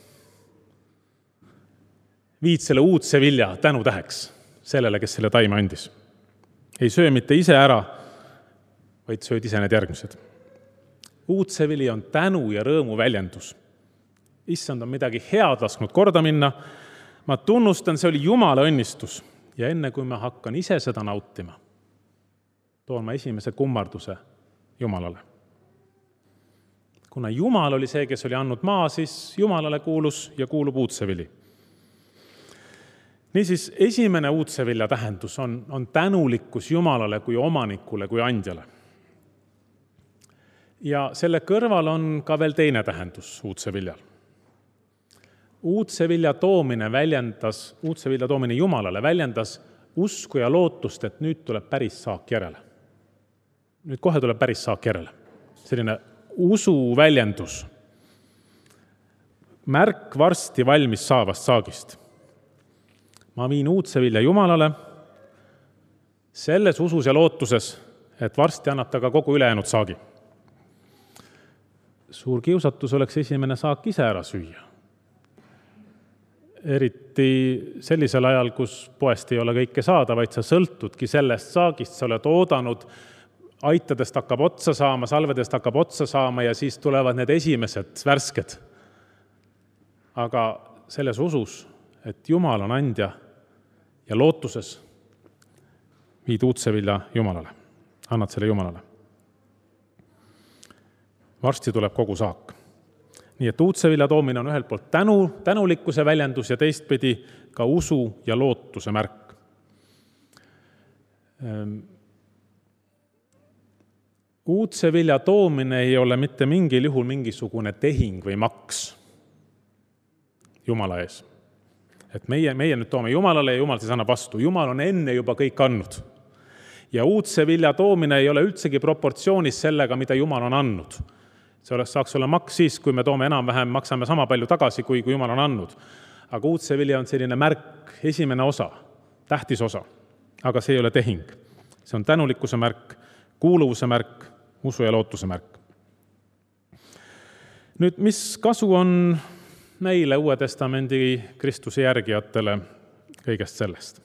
Viid selle uudse vilja tänu täheks sellele, kes selle taime andis. Ei söö mitte ise ära, vaid sööd ise need järgmised. Uudse vili on tänu ja rõõmu väljendus. Issand on midagi head lasknud korda minna. Ma tunnustan, see oli Jumala õnnistus. Ja enne kui ma hakkan ise seda nautima, toon ma esimese kummarduse Jumalale. Kuna Jumal oli see, kes oli andnud maa, siis Jumalale kuulus ja kuulub uudse vili. Niisiis, esimene uudse vilja tähendus on, on tänulikkus Jumalale kui omanikule, kui andjale. Ja selle kõrval on ka veel teine tähendus uudse viljal. Uudse vilja toomine väljendas, uudse vilja toomine Jumalale väljendas usku ja lootust, et nüüd tuleb päris saak järele. Nüüd kohe tuleb päris saak järele. Selline usu väljendus. Märk varsti valmis saavast saagist. Ma viin uudse vilja Jumalale selles usus ja lootuses, et varsti annab ta ka kogu ülejäänud saagi. Suur kiusatus oleks esimene saak ise ära süüa. Eriti sellisel ajal, kus poest ei ole kõike saada, vaid sa sõltudki sellest saagist, sa oled oodanud, aitadest hakkab otsa saama, salvedest hakkab otsa saama ja siis tulevad need esimesed värsked. Aga selles usus, et Jumal on andja ja lootuses viid uudse vilja Jumalale, annad selle Jumalale. Varsti tuleb kogu saak. Nii et uudse vilja toomine on ühelt poolt tänu, tänulikkuse väljendus ja teistpidi ka usu ja lootuse märk. Uudse vilja toomine ei ole mitte mingil juhul mingisugune tehing või maks Jumala ees. Et meie, meie nüüd toome Jumalale ja Jumal siis annab vastu. Jumal on enne juba kõik andnud. Ja uudse vilja toomine ei ole üldsegi proportsioonis sellega, mida Jumal on andnud. See oleks, saaks olla maks siis, kui me toome enam-vähem, maksame sama palju tagasi, kui, kui Jumal on andnud. Aga uudse vilja on selline märk, esimene osa, tähtis osa. Aga see ei ole tehing. See on tänulikkuse märk, kuuluvuse märk, usu ja lootuse märk. Nüüd, mis kasu on meile Uue Testamendi Kristuse järgijatele kõigest sellest?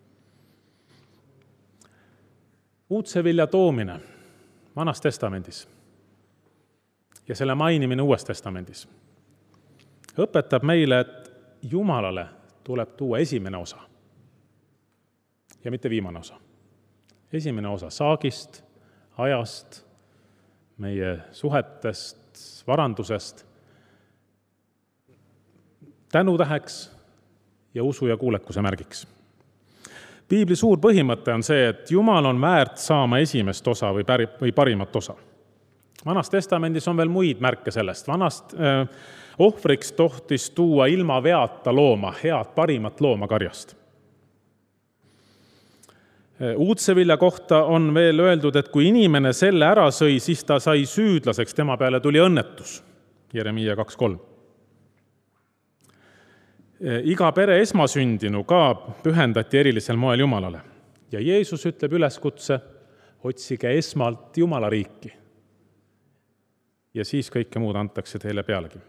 Uudse vilja toomine Vanas Testamendis ja selle mainimine Uues Testamendis õpetab meile, et Jumalale tuleb tuua esimene osa ja mitte viimane osa. Esimene osa saagist, ajast, meie suhetest, varandusest, tänutäheks ja usu ja kuulekuse märgiks. Piibli suur põhimõte on see, et Jumal on väärt saama esimest osa või, päri, või parimat osa. Vanas Testamendis on veel muid märke sellest. Vanast eh, ohvriks tohtis tuua ilma veata looma, head parimat looma karjast. Uudse vilja kohta on veel öeldud, et kui inimene selle ära sõi, siis ta sai süüdlaseks, tema peale tuli õnnetus. Jeremiia kaks kolm. Iga pere esmasündinu ka pühendati erilisel moel Jumalale. Ja Jeesus ütleb üleskutse, otsige esmalt Jumala riiki. Ja siis kõike muud antakse teile pealegi.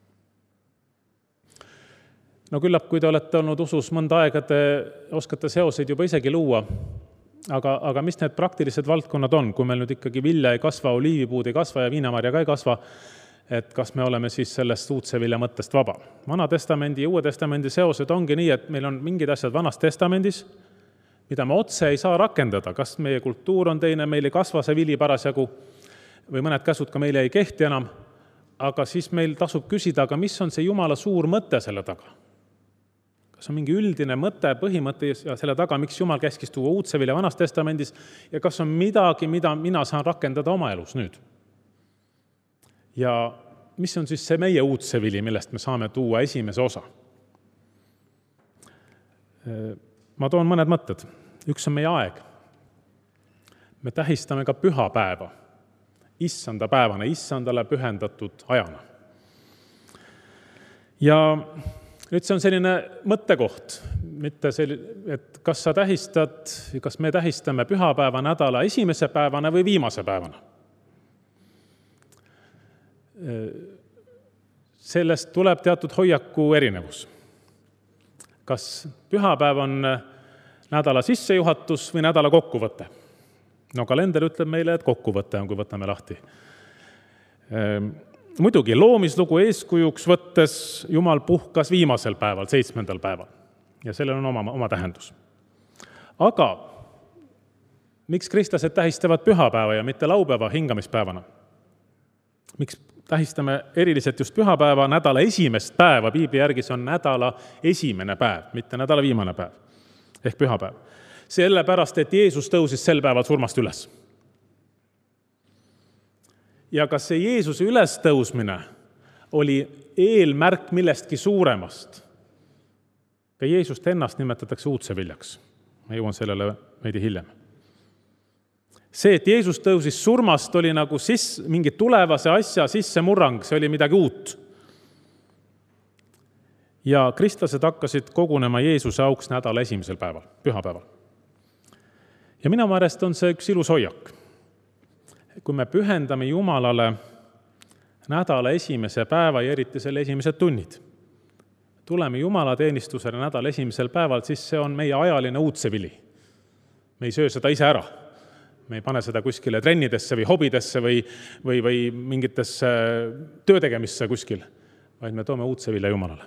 No küllap, kui te olete olnud usus mõnda aega, te oskate seoseid juba isegi luua, aga, aga mis need praktilised valdkonnad on, kui meil nüüd ikkagi vilja ei kasva, oliivipuud ei kasva ja viinamarja ka ei kasva, et kas me oleme siis sellest uudse vilja mõttest vaba. Vana testamendi ja uue testamendi seosed ongi nii, et meil on mingid asjad vanas testamendis, mida me otse ei saa rakendada, kas meie kultuur on teine, meil ei kasva see vili parasjagu või mõned käsud ka meile ei kehti enam, aga siis meil tasub küsida, aga mis on see Jumala suur mõte selle taga? Kas on mingi üldine mõte, põhimõte ja selle taga, miks Jumal käskis tuua uudse vilja vanas testamendis ja kas on midagi, mida mina saan rakendada oma elus nüüd? Ja mis on siis see meie uudse vili, millest me saame tuua esimese osa? Ma toon mõned mõtted. Üks on meie aeg. Me tähistame ka pühapäeva, issanda päevana, issandale pühendatud ajana. Ja nüüd see on selline mõttekoht, mitte selline, et kas sa tähistad, kas me tähistame pühapäeva nädala esimese päevana või viimase päevana. Sellest tuleb teatud hoiaku erinevus. Kas pühapäev on nädala sissejuhatus või nädala kokkuvõte? No kalender ütleb meile, et kokkuvõte on, kui võtame lahti. Muidugi loomislugu eeskujuks võttes Jumal puhkas viimasel päeval, seitsmendal päeval. Ja sellel on oma, oma tähendus. Aga miks kristlased tähistavad pühapäeva ja mitte laupäeva hingamispäevana? Miks tähistame eriliselt just pühapäeva nädala esimest päeva? Piibli järgi see on nädala esimene päev, mitte nädala viimane päev, ehk pühapäev. Sellepärast, et Jeesus tõusis sel päeval surmast üles. Ja kas see Jeesuse ülestõusmine oli eelmärk millestki suuremast? Ka Jeesust ennast nimetatakse uudse viljaks. Ma jõuan sellele veidi hiljem. See, et Jeesus tõusis surmast, oli nagu sis, mingi tulevase asja sissemurrang, see oli midagi uut. Ja kristlased hakkasid kogunema Jeesuse auks nädala esimesel päeval, pühapäeval. Ja minu meelest on see üks ilus hoiak. Kui me pühendame Jumalale nädala esimese päeva ja eriti selle esimesed tunnid, tuleme Jumala teenistusele nädala esimesel päeval, siis see on meie ajaline uudse vili. Me ei söö seda ise ära. Me ei pane seda kuskile trennidesse või hobidesse või, või, või mingitesse töötegemisse kuskil, vaid me toome uudse vilja Jumalale.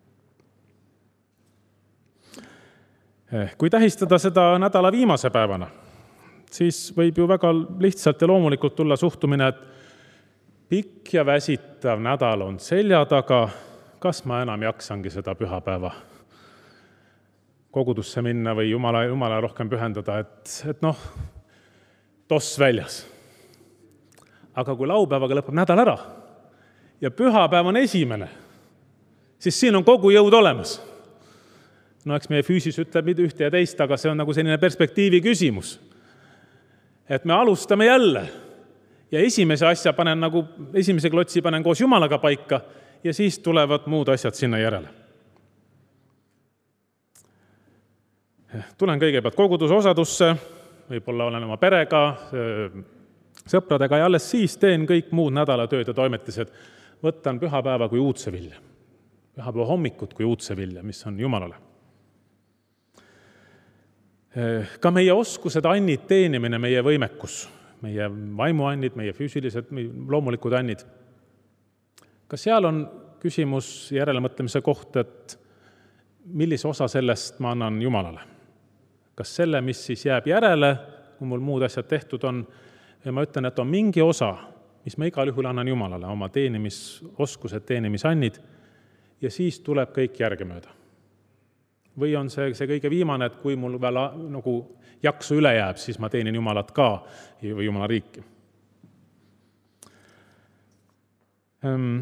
Kui tähistada seda nädala viimase päevana, siis võib ju väga lihtsalt ja loomulikult tulla suhtumine, et pikk ja väsitav nädal on selja taga, kas ma enam jaksangi seda pühapäeva kogudusse minna või Jumala, Jumala rohkem pühendada, et, et noh, toss väljas. Aga kui laupäevaga lõpeb nädal ära ja pühapäev on esimene, siis siin on kogu jõud olemas. No eks meie füüsis ütleb ühte ja teist, aga see on nagu selline perspektiivi küsimus. Et me alustame jälle ja esimese asja panen nagu, esimese klotsi panen koos Jumalaga paika ja siis tulevad muud asjad sinna järele. Tulen kõigepealt koguduse osadusse, võib-olla olen oma perega, sõpradega ja alles siis teen kõik muud nädalatööd ja toimetised. Võtan pühapäeva kui uudse vilja. Pühapäeva hommikut kui uudse vilja, mis on Jumalale. Ka meie oskused, annid teenimine, meie võimekus, meie vaimuannid, meie füüsilised, loomulikud annid. Ka seal on küsimus järelemõtlemise koht, et millise osa sellest ma annan Jumalale. Kas selle, mis siis jääb järele, kui mul muud asjad tehtud on, ja ma ütlen, et on mingi osa, mis ma igal juhul annan Jumalale, oma teenimisoskused, teenimisannid, ja siis tuleb kõik järgemööda. Või on see, see kõige viimane, et kui mul veel nagu jaksu üle jääb, siis ma teenin Jumalat ka või Jumala riiki. Ähm.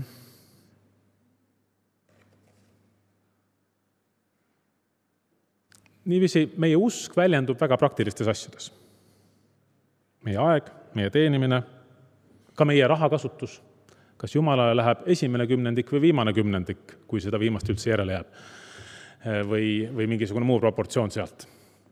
Niiviisi meie usk väljendub väga praktilistes asjades. Meie aeg, meie teenimine, ka meie rahakasutus. Kas Jumalale läheb esimene kümnendik või viimane kümnendik, kui seda viimast üldse järele jääb. Või, või mingisugune muu proportsioon sealt.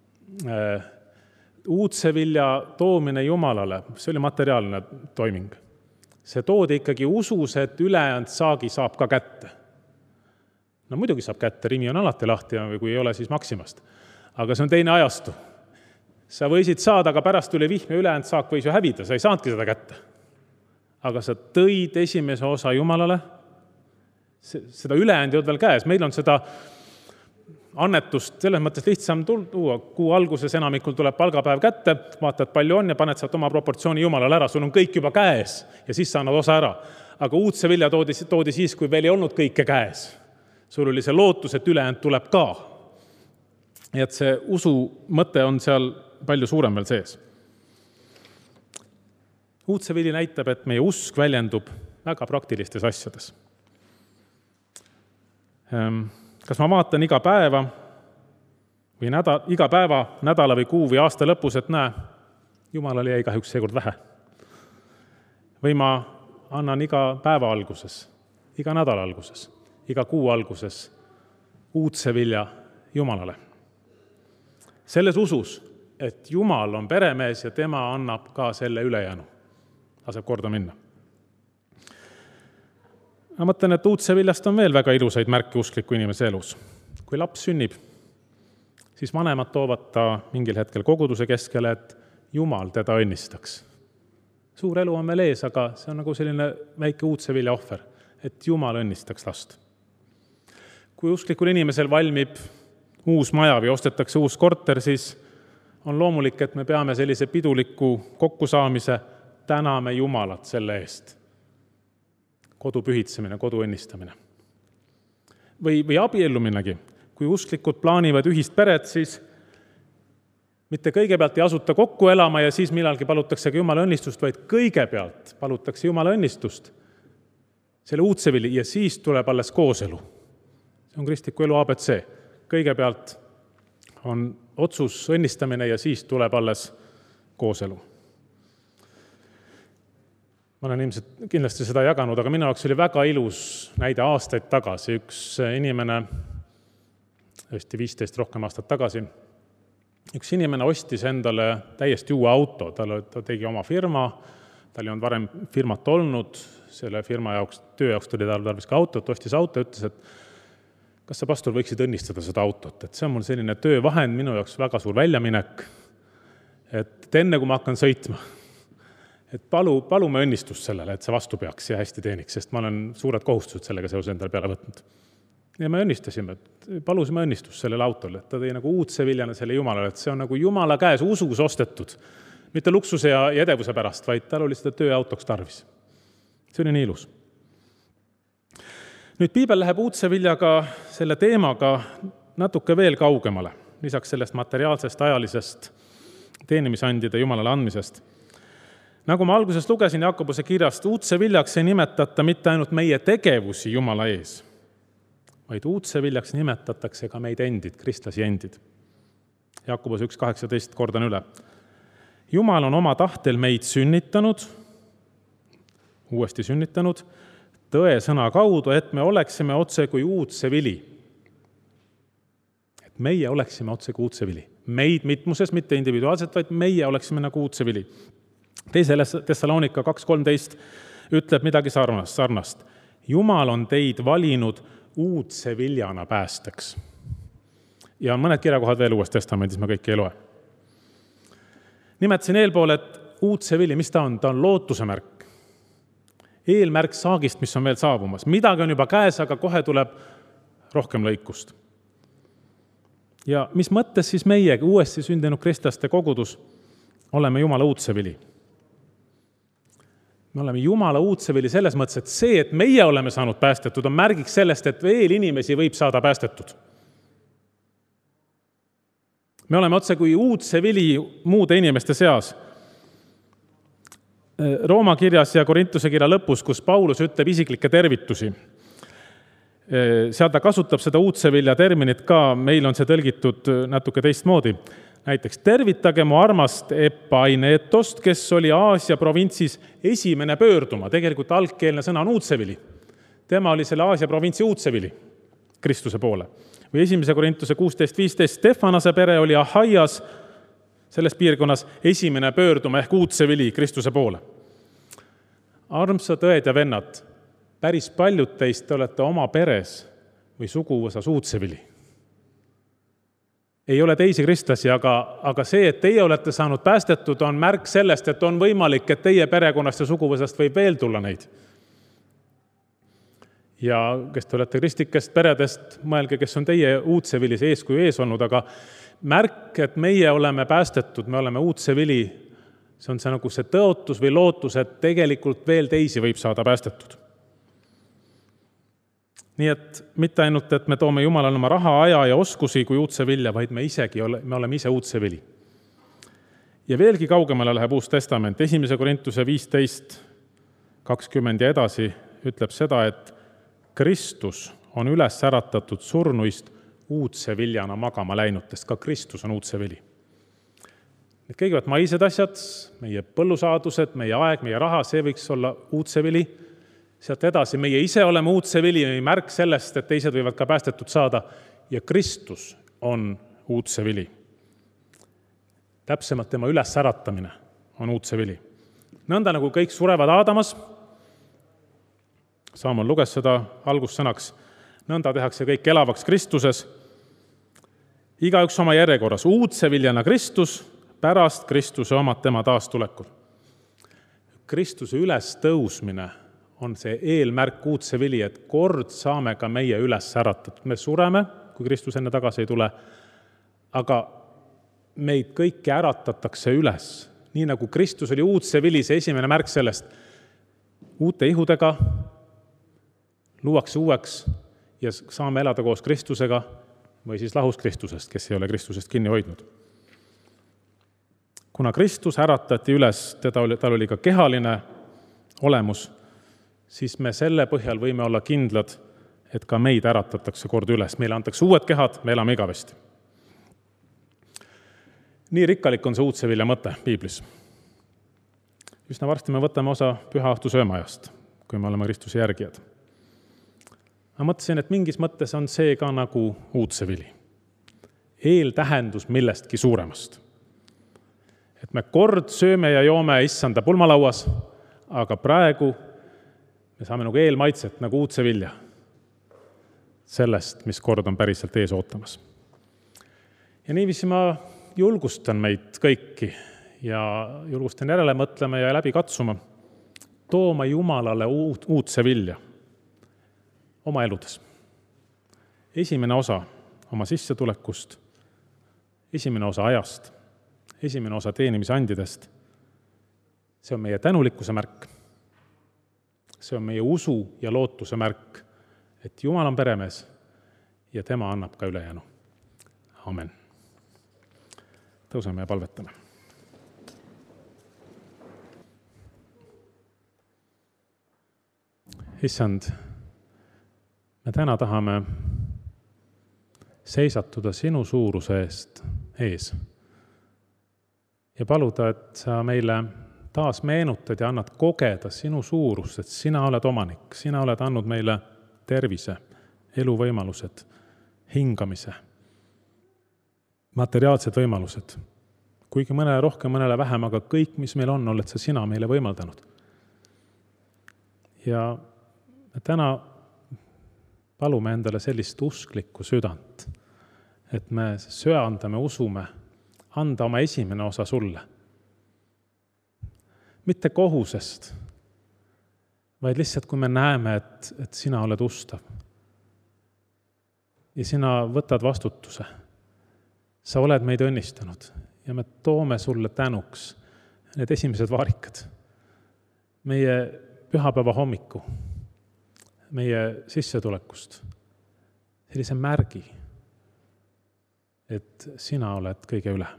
Uudse vilja toomine Jumalale, see oli materiaalne toiming. See toodi ikkagi usus, et ülejäänud saagi saab ka kätte. No muidugi saab kätte, Rimi on alati lahti, või kui ei ole, siis Maksimast. Aga see on teine ajastu. Sa võisid saada, aga pärast tuli vihm ja ülejäänud saak võis ju hävida, sa ei saanudki seda kätte. aga sa tõid esimese osa Jumalale, seda ülejäänud ei olnud veel käes. Meil on seda annetust selles mõttes lihtsam tuua. Kuu alguses enamikul tuleb palgapäev kätte, vaatad, palju on ja paned sealt oma proportsiooni Jumalale ära. Sul on kõik juba käes ja siis sa annad osa ära. Aga uudse vilja toodi, toodi siis, kui veel ei olnud kõike käes. Sul oli see lootus, et ülejäänud tuleb ka. Nii et see usu mõte on seal palju suurem veel sees. Uudse vili näitab, et meie usk väljendub väga praktilistes asjades. Kas ma vaatan iga päeva või nädal, iga päeva, nädala või kuu või aasta lõpus, et näe, Jumalale jäi kahjuks seekord vähe. Või ma annan iga päeva alguses, iga nädala alguses, iga kuu alguses uudse vilja Jumalale. Selles usus, et Jumal on peremees ja tema annab ka selle ülejäänu. Laseb korda minna. Ma mõtlen, et uudse viljast on veel väga ilusaid märke uskliku inimese elus. Kui laps sünnib, siis vanemad toovad ta mingil hetkel koguduse keskele, et Jumal teda õnnistaks. Suur elu on veel ees, aga see on nagu selline väike uudse vilja ohver, et Jumal õnnistaks last. Kui usklikul inimesel valmib uus maja või ostetakse uus korter, siis on loomulik, et me peame sellise piduliku kokkusaamise, täname Jumalat selle eest. Kodu pühitsemine, kodu õnnistamine. Või, või abielluminegi. Kui usklikud plaanivad ühist peret, siis mitte kõigepealt ei asuta kokku elama ja siis millalgi palutaksegi Jumala õnnistust, vaid kõigepealt palutakse Jumala õnnistust selle uudse vili ja siis tuleb alles kooselu. See on kristliku elu A B C. Kõigepealt on otsus õnnistamine ja siis tuleb alles kooselu. Ma olen ilmselt kindlasti seda jaganud, aga minu jaoks oli väga ilus näide aastaid tagasi. Üks inimene, hästi viisteist rohkem aastat tagasi, üks inimene ostis endale täiesti uue auto. Ta tegi oma firma, tal ei olnud varem firmat olnud, selle firma jaoks, töö jaoks tuli tal tarvis ka autot, ostis auto ja ütles, et kas sa, pastor, võiksid õnnistada seda autot, et see on mul selline töövahend, minu jaoks väga suur väljaminek, et enne kui ma hakkan sõitma, et palu, palume õnnistust sellele, et see vastu peaks ja hästi teeniks, sest ma olen suured kohustused sellega seoses endale peale võtnud. Ja me õnnistasime, palusime õnnistust sellele autole, et ta tõi nagu uudse viljana selle Jumalale, et see on nagu Jumala käes usus ostetud, mitte luksuse ja edevuse pärast, vaid tal oli seda tööautoks tarvis. See oli nii ilus. Nüüd Piibel läheb uudse viljaga selle teemaga natuke veel kaugemale, lisaks sellest materiaalsest, ajalisest teenimisandide Jumalale andmisest. Nagu ma alguses lugesin Jakobuse kirjast, uudse viljaks ei nimetata mitte ainult meie tegevusi Jumala ees, vaid uudse viljaks nimetatakse ka meid endid, kristlasi endid. Jakobuse üks kaheksateist kordan üle. Jumal on oma tahtel meid sünnitanud, uuesti sünnitanud, tõe sõna kaudu, et me oleksime otse kui uudse vili. Et meie oleksime otse kui uudse vili. Meid mitmuses, mitte individuaalselt, vaid meie oleksime nagu uudse vili. Teisele Tessaloonika kaks kolmteist ütleb midagi sarnast, sarnast. Jumal on teid valinud uudse viljana päästeks. Ja on mõned kirjakohad veel Uues Testamendis, ma kõiki ei loe. Nimetasin eelpool, et uudse vili, mis ta on? Ta on lootuse märk. Eelmärk saagist, mis on veel saabumas. Midagi on juba käes, aga kohe tuleb rohkem lõikust. Ja mis mõttes siis meie, uuesti sündinud kristlaste kogudus, oleme Jumala uudse vili? Me oleme Jumala uudse vili selles mõttes, et see, et meie oleme saanud päästetud, on märgiks sellest, et veel inimesi võib saada päästetud. Me oleme otse kui uudse vili muude inimeste seas. Rooma kirjas ja Korintuse kirja lõpus, kus Paulus ütleb isiklikke tervitusi. Seal ta kasutab seda uudse vilja terminit ka, meil on see tõlgitud natuke teistmoodi. Näiteks tervitage mu armast Epaineetost, kes oli Aasia provintsis esimene pöörduma. Tegelikult algkeelne sõna on uudse vili. Tema oli selle Aasia provintsi uudse vili Kristuse poole. Või esimese Korintuse kuusteist viisteist Stefanase pere oli Ahaias selles piirkonnas esimene pöörduma ehk uudse vili Kristuse poole. Armsad õed ja vennad, päris paljud teist te olete oma peres või suguvõsas uudse vili. ei ole teisi kristlasi, aga, aga see, et teie olete saanud päästetud, on märk sellest, et on võimalik, et teie perekonnast ja suguvõsast võib veel tulla neid. Ja kes te olete kristlikest peredest, mõelge, kes on teie uudse vili eeskuju ees olnud, aga märk, et meie oleme päästetud, me oleme uudse vili, see on see nagu see tõotus või lootus, et tegelikult veel teisi võib saada päästetud. Nii et mitte ainult, et me toome Jumalale oma raha, aja ja oskusi kui uudse vilja, vaid me isegi ole, me oleme ise uudse vili. Ja veelgi kaugemale läheb Uus Testament. Esimese Korintuse viisteist kakskümmend ja edasi ütleb seda, et Kristus on üles äratatud surnuist uudse viljana magama läinutest. Ka Kristus on uudse vili. Need kõigepealt maised asjad, meie põllusaadused, meie aeg, meie raha, see võiks olla uudse vili. Sealt edasi meie ise oleme uudse vili, märk sellest, et teised võivad ka päästetud saada ja Kristus on uudse vili. Täpsemalt tema üles äratamine on uudse vili. Nõnda nagu kõik surevad Aadamas, Saamon luges seda algussõnaks, nõnda tehakse kõik elavaks Kristuses, igaüks oma järjekorras, uudse viljana Kristus, pärast Kristuse omad tema taastulekul. Kristuse üles tõusmine on see eelmärk uudse vili, et kord saame ka meie üles äratud. Me sureme, kui Kristus enne tagasi ei tule, aga meid kõiki äratatakse üles. Nii nagu Kristus oli uudse vili, see esimene märk sellest. Uute ihudega luuakse uueks ja saame elada koos Kristusega või siis lahus Kristusest, kes ei ole Kristusest kinni hoidnud. Kuna Kristus äratati üles, teda oli, tal oli ka kehaline olemus, siis me selle põhjal võime olla kindlad, et ka meid äratatakse kord üles. Meile antakse uued kehad, me elame igavesti. Nii rikkalik on see uudse vilja mõte Piiblis. Üsna varsti me võtame osa püha õhtu söömaajast, kui me oleme Kristuse järgijad. Ma mõtlesin, et mingis mõttes on see ka nagu uudse vili. Eeltähendus millestki suuremast. Et me kord sööme ja joome issanda pulmalauas, aga praegu me saame nagu eelmaitset, nagu uudse vilja sellest, mis kord on päriselt ees ootamas. Ja niiviisi ma julgustan meid kõiki ja julgustan järele mõtlema ja läbi katsuma, tooma Jumalale uut, uudse vilja oma eludes. Esimene osa oma sissetulekust, esimene osa ajast, esimene osa teenimisandidest, see on meie tänulikkuse märk. See on meie usu ja lootuse märk, et Jumal on peremees ja tema annab ka ülejäänu. Amen. Tõuseme ja palvetame. Issand, me täna tahame seisatuda sinu suuruse eest ees ja paluda, et sa meile taas meenutad ja annad kogeda sinu suurust, et sina oled omanik, sina oled andnud meile tervise, eluvõimalused, hingamise, materiaalsed võimalused. Kuigi mõnele rohkem, mõnele vähem, aga kõik, mis meil on, oled sa sina meile võimaldanud. Ja täna palume endale sellist usklikku südant, et me söandame, usume, anda oma esimene osa sulle. Mitte kohusest, vaid lihtsalt, kui me näeme, et, et sina oled ustav ja sina võtad vastutuse. Sa oled meid õnnistanud ja me toome sulle tänuks need esimesed vaarikad, meie pühapäeva hommiku, meie sissetulekust, sellise märgi, et sina oled kõige üle.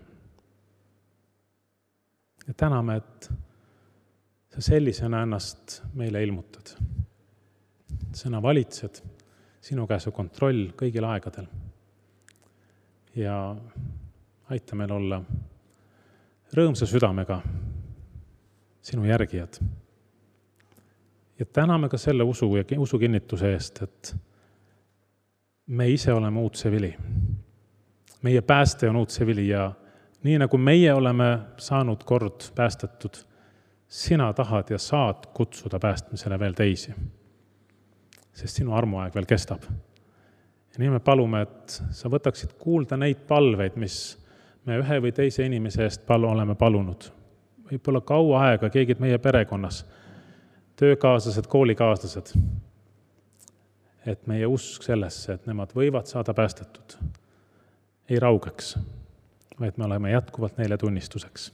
Ja täname, et sa sellisena ennast meile ilmutad. Sõna valitsed, sinu käes on kontroll kõigil aegadel. Ja aita meil olla rõõmsa südamega sinu järgijad. Ja täname ka selle usu ja usu kinnituse eest, et me ise oleme uudse vili. Meie pääste on uudse vili ja nii nagu meie oleme saanud kord päästetud, sina tahad ja saad kutsuda päästmisele veel teisi, sest sinu armuaeg veel kestab. Ja nii me palume, et sa võtaksid kuulda neid palveid, mis me ühe või teise inimese eest palu oleme palunud. Võib-olla kaua aega keegid meie perekonnas, töökaaslased, koolikaaslased, et meie usk sellesse, et nemad võivad saada päästetud, ei raugeks, vaid me oleme jätkuvalt neile tunnistuseks.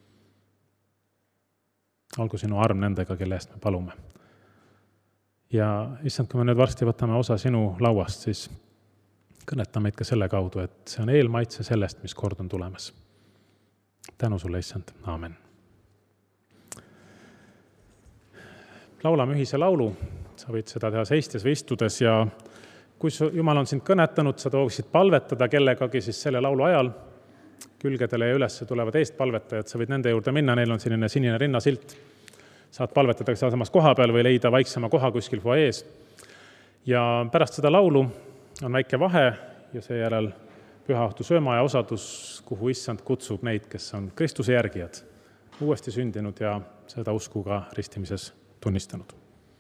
Olgu sinu arm nendega, kelle eest me palume. Ja issand, kui me nüüd varsti võtame osa sinu lauast, siis kõneta meid ka selle kaudu, et see on eelmaitse sellest, mis kord on tulemas. Tänu sulle, issand. Aamen. Laulame ühise laulu. Sa võid seda teha seistes või istudes ja kui Jumal on sind kõnetanud, sa tooksid palvetada kellegagi siis selle laulu ajal. Külgedele ja üles tulevad eest palvetajad, sa võid nende juurde minna, neil on selline sinine rinnasilt. Saad palvetada samas koha peal või leida vaiksema koha kuskil fuajees. Ja pärast seda laulu on väike vahe ja seejärel pühaõhtu söömaaja osadus, kuhu issand kutsub neid, kes on Kristuse järgijad, uuesti sündinud ja seda usku ka ristimises tunnistanud.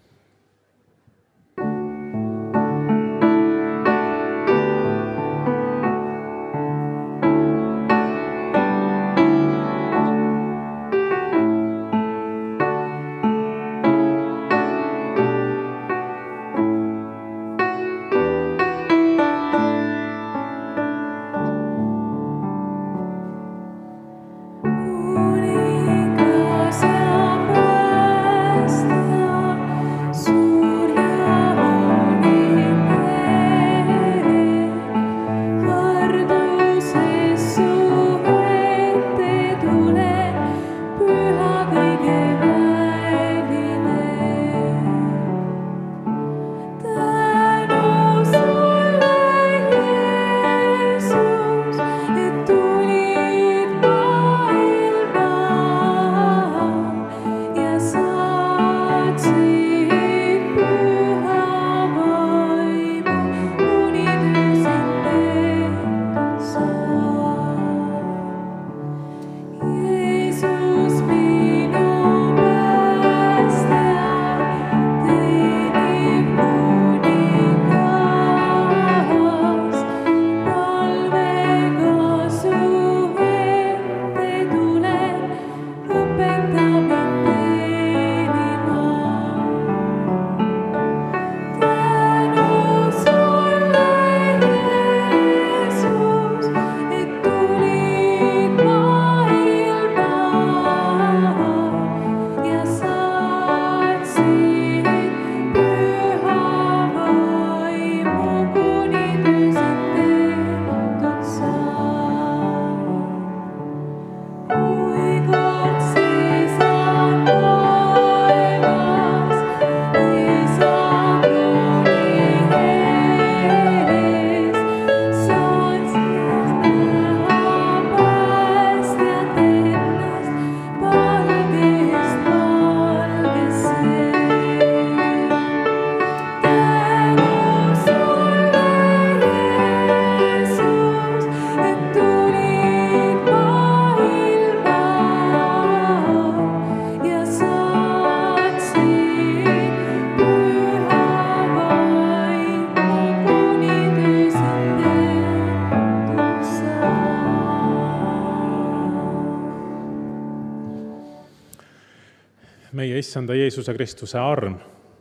Meie issanda Jeesuse Kristuse arm,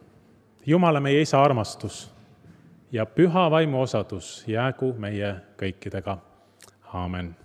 Jumala meie isa armastus ja püha vaimu osadus jäägu meie kõikidega. Aamen.